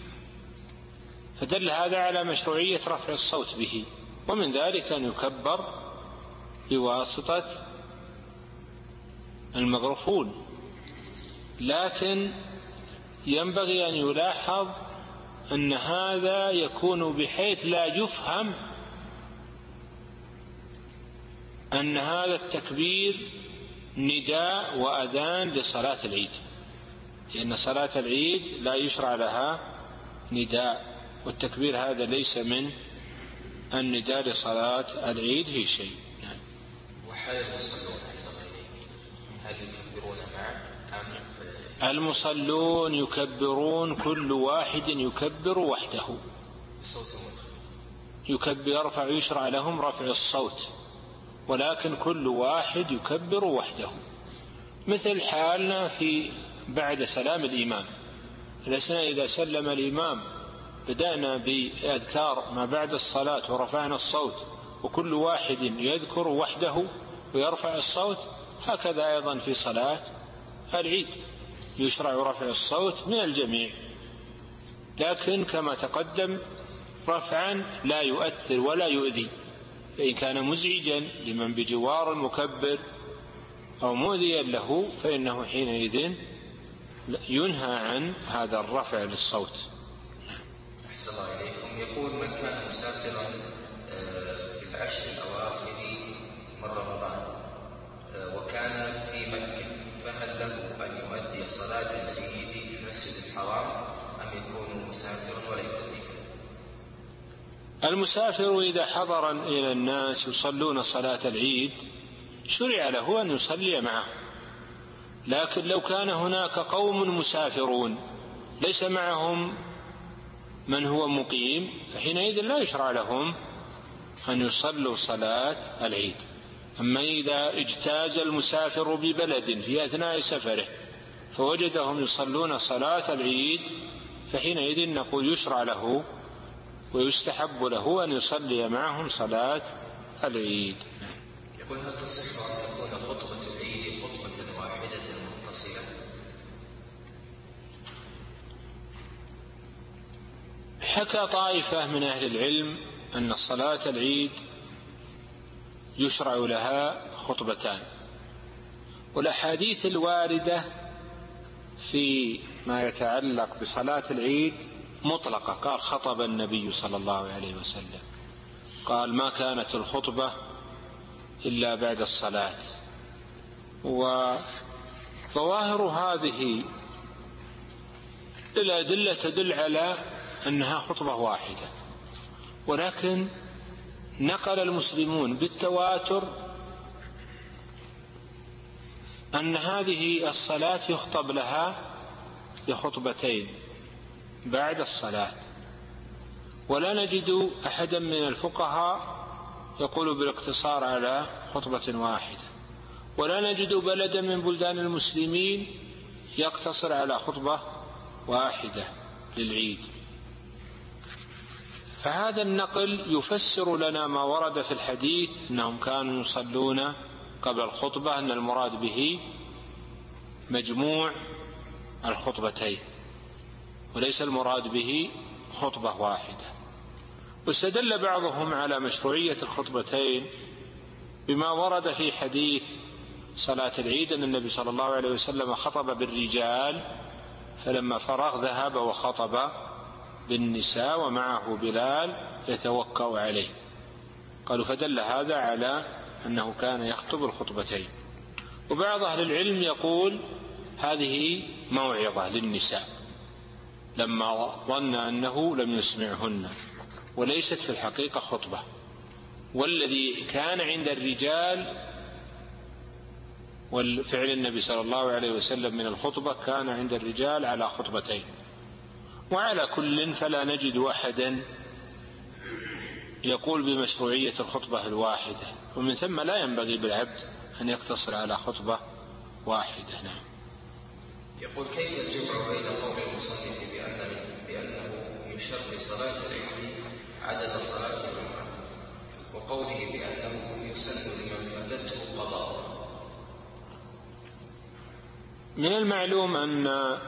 فدل هذا على مشروعية رفع الصوت به، ومن ذلك أن يكبر بواسطة الميكروفون. لكن ينبغي أن يلاحظ أن هذا يكون بحيث لا يفهم أن هذا التكبير نداء وأذان لصلاة العيد، لأن صلاة العيد لا يشرع لها نداء، والتكبير هذا ليس من النداء لصلاة العيد في شيء. نعم. وحال المصلون هل يكبرون معه أم؟ المصلون يكبرون، كل واحد يكبر وحده، يكبر يرفع، يشرع لهم رفع الصوت، ولكن كل واحد يكبر وحده، مثل حالنا في بعد سلام الإمام. لسنا إذا سلم الإمام بدأنا بأذكار ما بعد الصلاة ورفعنا الصوت، وكل واحد يذكر وحده ويرفع الصوت، هكذا أيضا في صلاة العيد يشرع رفع الصوت من الجميع، لكن كما تقدم رفعا لا يؤثر ولا يؤذي، فإن كان مزعجا لمن بجوار المكبر أو مؤذيا له فإنه حينئذ ينهى عن هذا الرفع للصوت. أحسن الله إليكم. يقول: من كان مسافرا في العشر الأواخر من رمضان وكان في مكة لصلاة العيد في المسجد الحرام أم يكون مسافرا ولا يكلف؟ المسافر إذا حضر إلى الناس يصلون صلاة العيد شرع له أن يصلي معه، لكن لو كان هناك قوم مسافرون ليس معهم من هو مقيم فحينئذ لا يشرع لهم أن يصلوا صلاة العيد. أما إذا اجتاز المسافر ببلد في أثناء سفره فوجدهم يصلون صلاة العيد فحينئذ نقول يشرع له ويستحب له أن يصلي معهم صلاة العيد. يقول هل تصح أن تكون خطبة العيد خطبة واحدة متصلة؟ حكى طائفة من أهل العلم أن صلاة العيد يشرع لها خطبتان، والأحاديث الواردة في ما يتعلق بصلاة العيد مطلقة. قال خطب النبي صلى الله عليه وسلم، قال ما كانت الخطبة إلا بعد الصلاة. وظواهر هذه الأدلة تدل على أنها خطبة واحدة، ولكن نقل المسلمون بالتواتر أن هذه الصلاة يخطب لها بخطبتين بعد الصلاة، ولا نجد أحدا من الفقهاء يقول بالاقتصار على خطبة واحدة، ولا نجد بلدا من بلدان المسلمين يقتصر على خطبة واحدة للعيد. فهذا النقل يفسر لنا ما ورد في الحديث أنهم كانوا يصلون قبل الخطبة، أن المراد به مجموع الخطبتين وليس المراد به خطبة واحدة. واستدل بعضهم على مشروعية الخطبتين بما ورد في حديث صلاة العيد أن النبي صلى الله عليه وسلم خطب بالرجال فلما فرغ ذهب وخطب بالنساء ومعه بلال يتوكأ عليه. قالوا فدل هذا على أنه كان يخطب الخطبتين. وبعض أهل العلم يقول هذه موعظة للنساء لما ظن أنه لم يسمعهن، وليست في الحقيقة خطبة. والذي كان عند الرجال والفعل النبي صلى الله عليه وسلم من الخطبة كان عند الرجال على خطبتين. وعلى كل فلا نجد أحدا يقول بمشروعية الخطبة الواحدة، ومن ثم لا ينبغي بالعبد أن يقتصر على خطبة واحدة. نعم. يقول كيف الجمع بين قول المصنف بأن بأنه يشرع لصلاة العيد عدد صلاة الجمعة وقوله بأنه يسن لمن فاتته قضاء؟ من المعلوم أن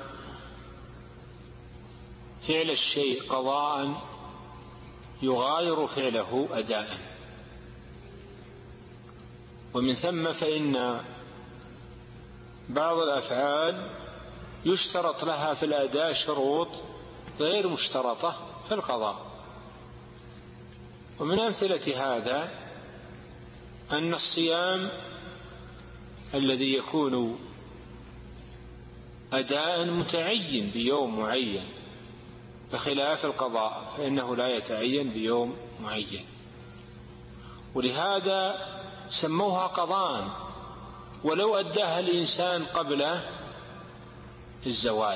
فعل الشيء قضاء يغاير فعله أداء، ومن ثم فإن بعض الأفعال يشترط لها في الأداء شروط غير مشترطة في القضاء. ومن أمثلة هذا أن الصيام الذي يكون أداء متعين بيوم معين بخلاف القضاء فإنه لا يتعين بيوم معين، ولهذا سموها قضاء ولو أداها الإنسان قبل الزوال.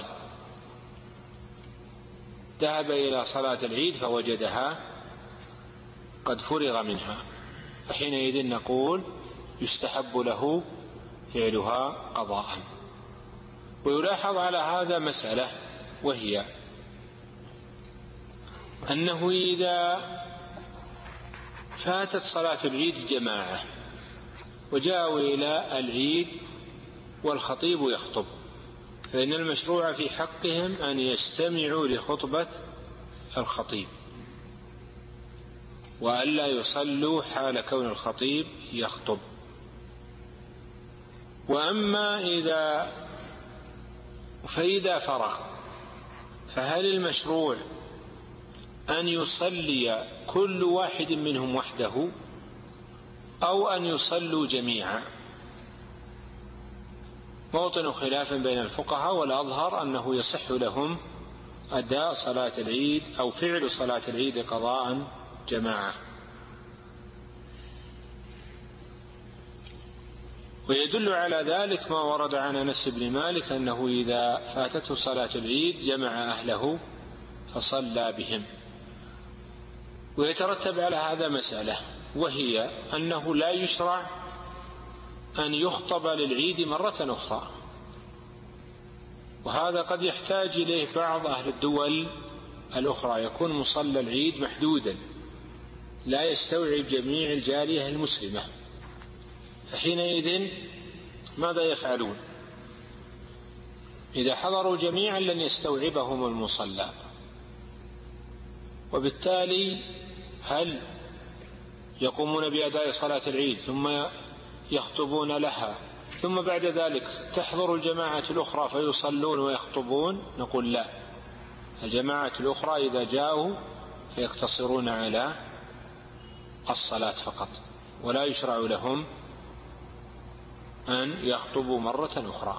ذهب إلى صلاة العيد فوجدها قد فرغ منها، فحينئذ نقول يستحب له فعلها قضاء. ويلاحظ على هذا مسألة، وهي أنه إذا فاتت صلاة العيد جماعة وجاءوا إلى العيد والخطيب يخطب، فإن المشروع في حقهم أن يستمعوا لخطبة الخطيب وألا يصلوا حال كون الخطيب يخطب. وأما إذا فإذا فرغ فهل المشروع أن يصلي كل واحد منهم وحده أو أن يصلوا جميعا؟ موطن خلاف بين الفقهاء، والأظهر أنه يصح لهم أداء صلاة العيد أو فعل صلاة العيد قضاء جماعة. ويدل على ذلك ما ورد عن أنس بن مالك أنه إذا فاتته صلاة العيد جمع أهله فصلى بهم. ويترتب على هذا مسألة، وهي أنه لا يشرع أن يخطب للعيد مرة أخرى، وهذا قد يحتاج إليه بعض أهل الدول الأخرى، يكون مصلى العيد محدودا لا يستوعب جميع الجالية المسلمة، فحينئذ ماذا يفعلون؟ إذا حضروا جميعا لن يستوعبهم المصلى، وبالتالي هل يقومون بأداء صلاة العيد ثم يخطبون لها ثم بعد ذلك تحضر الجماعة الأخرى فيصلون ويخطبون؟ نقول لا، الجماعة الأخرى إذا جاءوا فيقتصرون على الصلاة فقط، ولا يشرع لهم أن يخطبوا مرة أخرى.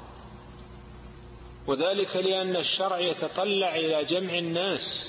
وذلك لأن الشرع يتطلع إلى جمع الناس،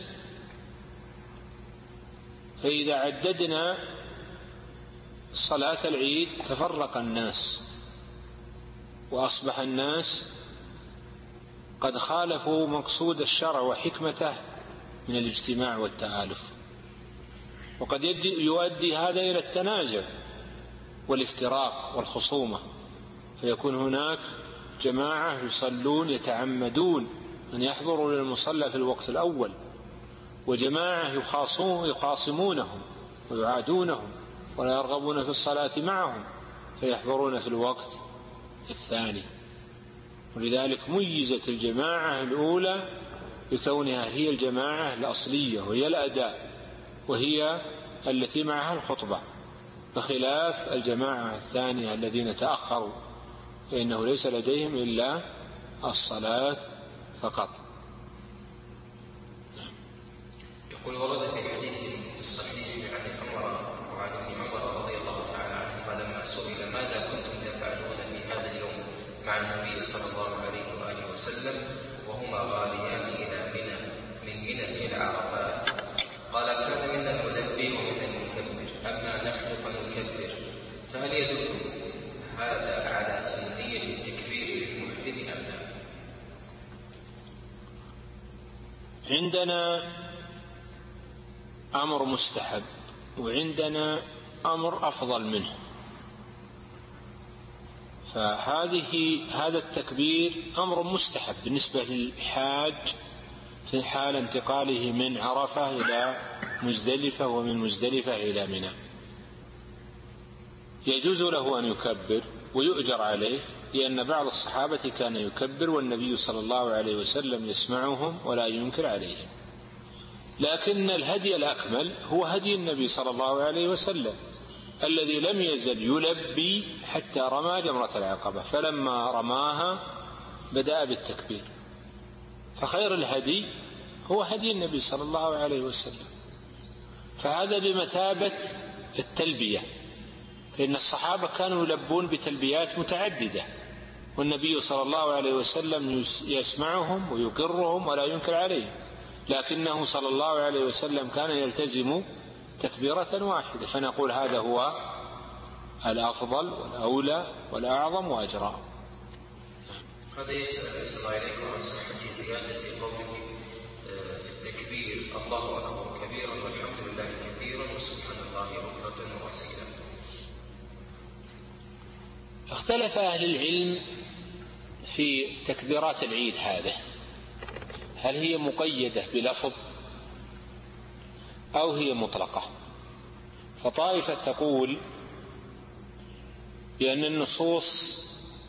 فإذا عددنا صلاة العيد تفرق الناس، وأصبح الناس قد خالفوا مقصود الشرع وحكمته من الاجتماع والتآلف، وقد يؤدي هذا إلى التنازع والافتراق والخصومة، فيكون هناك جماعة يصلون يتعمدون أن يحضروا للمصلى في الوقت الأول، وجماعة يخاصمونهم ويعادونهم ولا يرغبون في الصلاة معهم فيحضرون في الوقت الثاني. ولذلك ميزت الجماعة الأولى بكونها هي الجماعة الأصلية وهي الأداء وهي التي معها الخطبة، بخلاف الجماعة الثانية الذين تأخروا فإنه ليس لديهم إلا الصلاة فقط. يقول ورد في حديث في الصحيح عن عمر وعن ابن عمر رضي الله تعالى عنهما لما سئل ماذا كنتم تفعلون في هذا اليوم مع النبي صلى الله عليه وآله وسلم وهما غاليان إلى منى من منى إلى عرفات، قال كان منا الملبي ومنا المكبر، أما نحن فنكبر، فهل يدل هذا على سنية التكبير للمحرم أم لا؟ عندنا أمر مستحب وعندنا أمر أفضل منه، فهذه هذا التكبير أمر مستحب بالنسبة للحاج في حال انتقاله من عرفة إلى مزدلفة ومن مزدلفة إلى منى، يجوز له أن يكبر ويؤجر عليه، لأن بعض الصحابة كان يكبر والنبي صلى الله عليه وسلم يسمعهم ولا ينكر عليهم. لكن الهدي الأكمل هو هدي النبي صلى الله عليه وسلم الذي لم يزل يلبي حتى رمى جمرة العقبة، فلما رماها بدأ بالتكبير، فخير الهدي هو هدي النبي صلى الله عليه وسلم، فهذا بمثابة التلبية، فإن الصحابة كانوا يلبون بتلبيات متعددة والنبي صلى الله عليه وسلم يسمعهم ويقرهم ولا ينكر عليهم، لكنه صلى الله عليه وسلم كان يلتزم تكبيرة واحدة، فنقول هذا هو الأفضل والأولى والأعظم وأجرى. هذا يسأل يسأل عليكم عن صحة زيادة قوله في التكبير الله أكبر كبيرا والحمد لله كثيرا وسبحان الله بكرة وأصيلا. اختلف أهل العلم في تكبيرات العيد هذه، هل هي مقيدة بلفظ أو هي مطلقة؟ فطائفة تقول بأن النصوص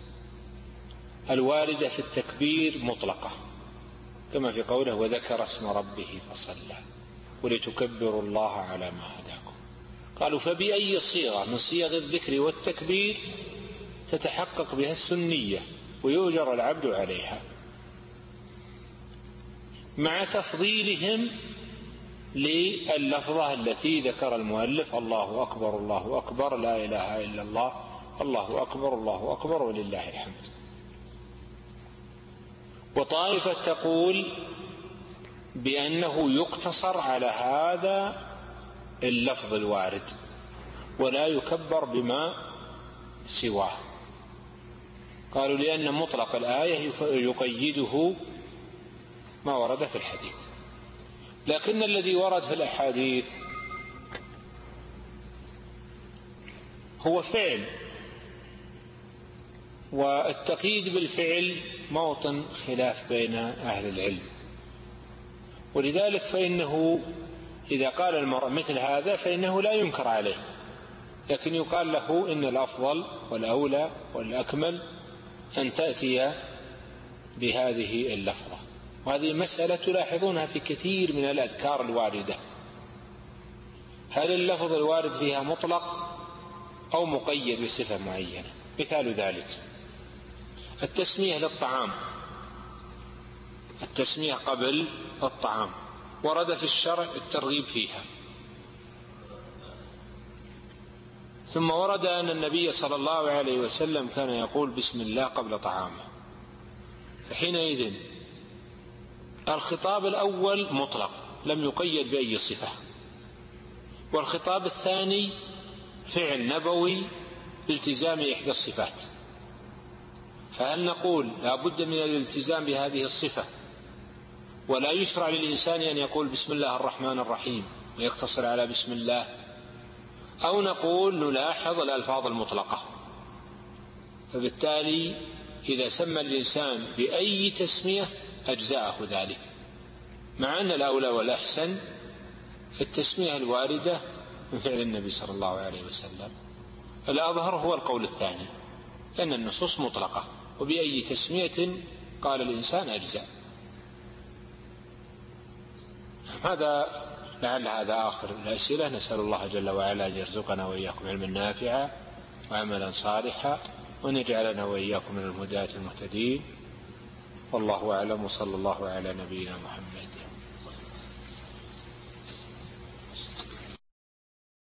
الواردة في التكبير مطلقة، كما في قوله وذكر اسم ربه فصلى ولتكبروا الله على ما هداكم. قالوا فبأي صيغة من صيغ الذكر والتكبير تتحقق بها السنية ويؤجر العبد عليها، مع تفضيلهم لللفظة التي ذكر المؤلف الله أكبر الله أكبر لا إله إلا الله الله أكبر الله أكبر ولله الحمد. وطائفة تقول بأنه يقتصر على هذا اللفظ الوارد ولا يكبر بما سواه. قالوا لأن مطلق الآية يقيده ما ورد في الحديث، لكن الذي ورد في الأحاديث هو فعل، والتقييد بالفعل موطن خلاف بين أهل العلم، ولذلك فإنه إذا قال المرء مثل هذا فإنه لا ينكر عليه، لكن يقال له إن الأفضل والأولى والأكمل أن تأتي بهذه اللفظة. وهذه مسألة تلاحظونها في كثير من الأذكار الواردة، هل اللفظ الوارد فيها مطلق أو مقيد بصفة معينة؟ مثال ذلك التسمية للطعام، التسمية قبل الطعام ورد في الشرع الترغيب فيها، ثم ورد أن النبي صلى الله عليه وسلم كان يقول بسم الله قبل طعامه، فحينئذ الخطاب الأول مطلق لم يقيد بأي صفة، والخطاب الثاني فعل نبوي التزام إحدى الصفات، فهل نقول لا بد من الالتزام بهذه الصفة ولا يشرع للإنسان أن يقول بسم الله الرحمن الرحيم ويقتصر على بسم الله، أو نقول نلاحظ الألفاظ المطلقة؟ فبالتالي إذا سمى الإنسان بأي تسمية أجزاءه ذلك، مع أن الأولى والأحسن التسمية الواردة من فعل النبي صلى الله عليه وسلم. الأظهر هو القول الثاني، لأن النصوص مطلقة وبأي تسمية قال الإنسان أجزاء. هذا لعل هذا آخر الأسئلة. نسأل الله جل وعلا أن يرزقنا وإياكم علما نافعا وعملا صالحا وأن يجعلنا وإياكم من الهداة المهتدين. والله أعلم، وصلى الله على نبينا محمد.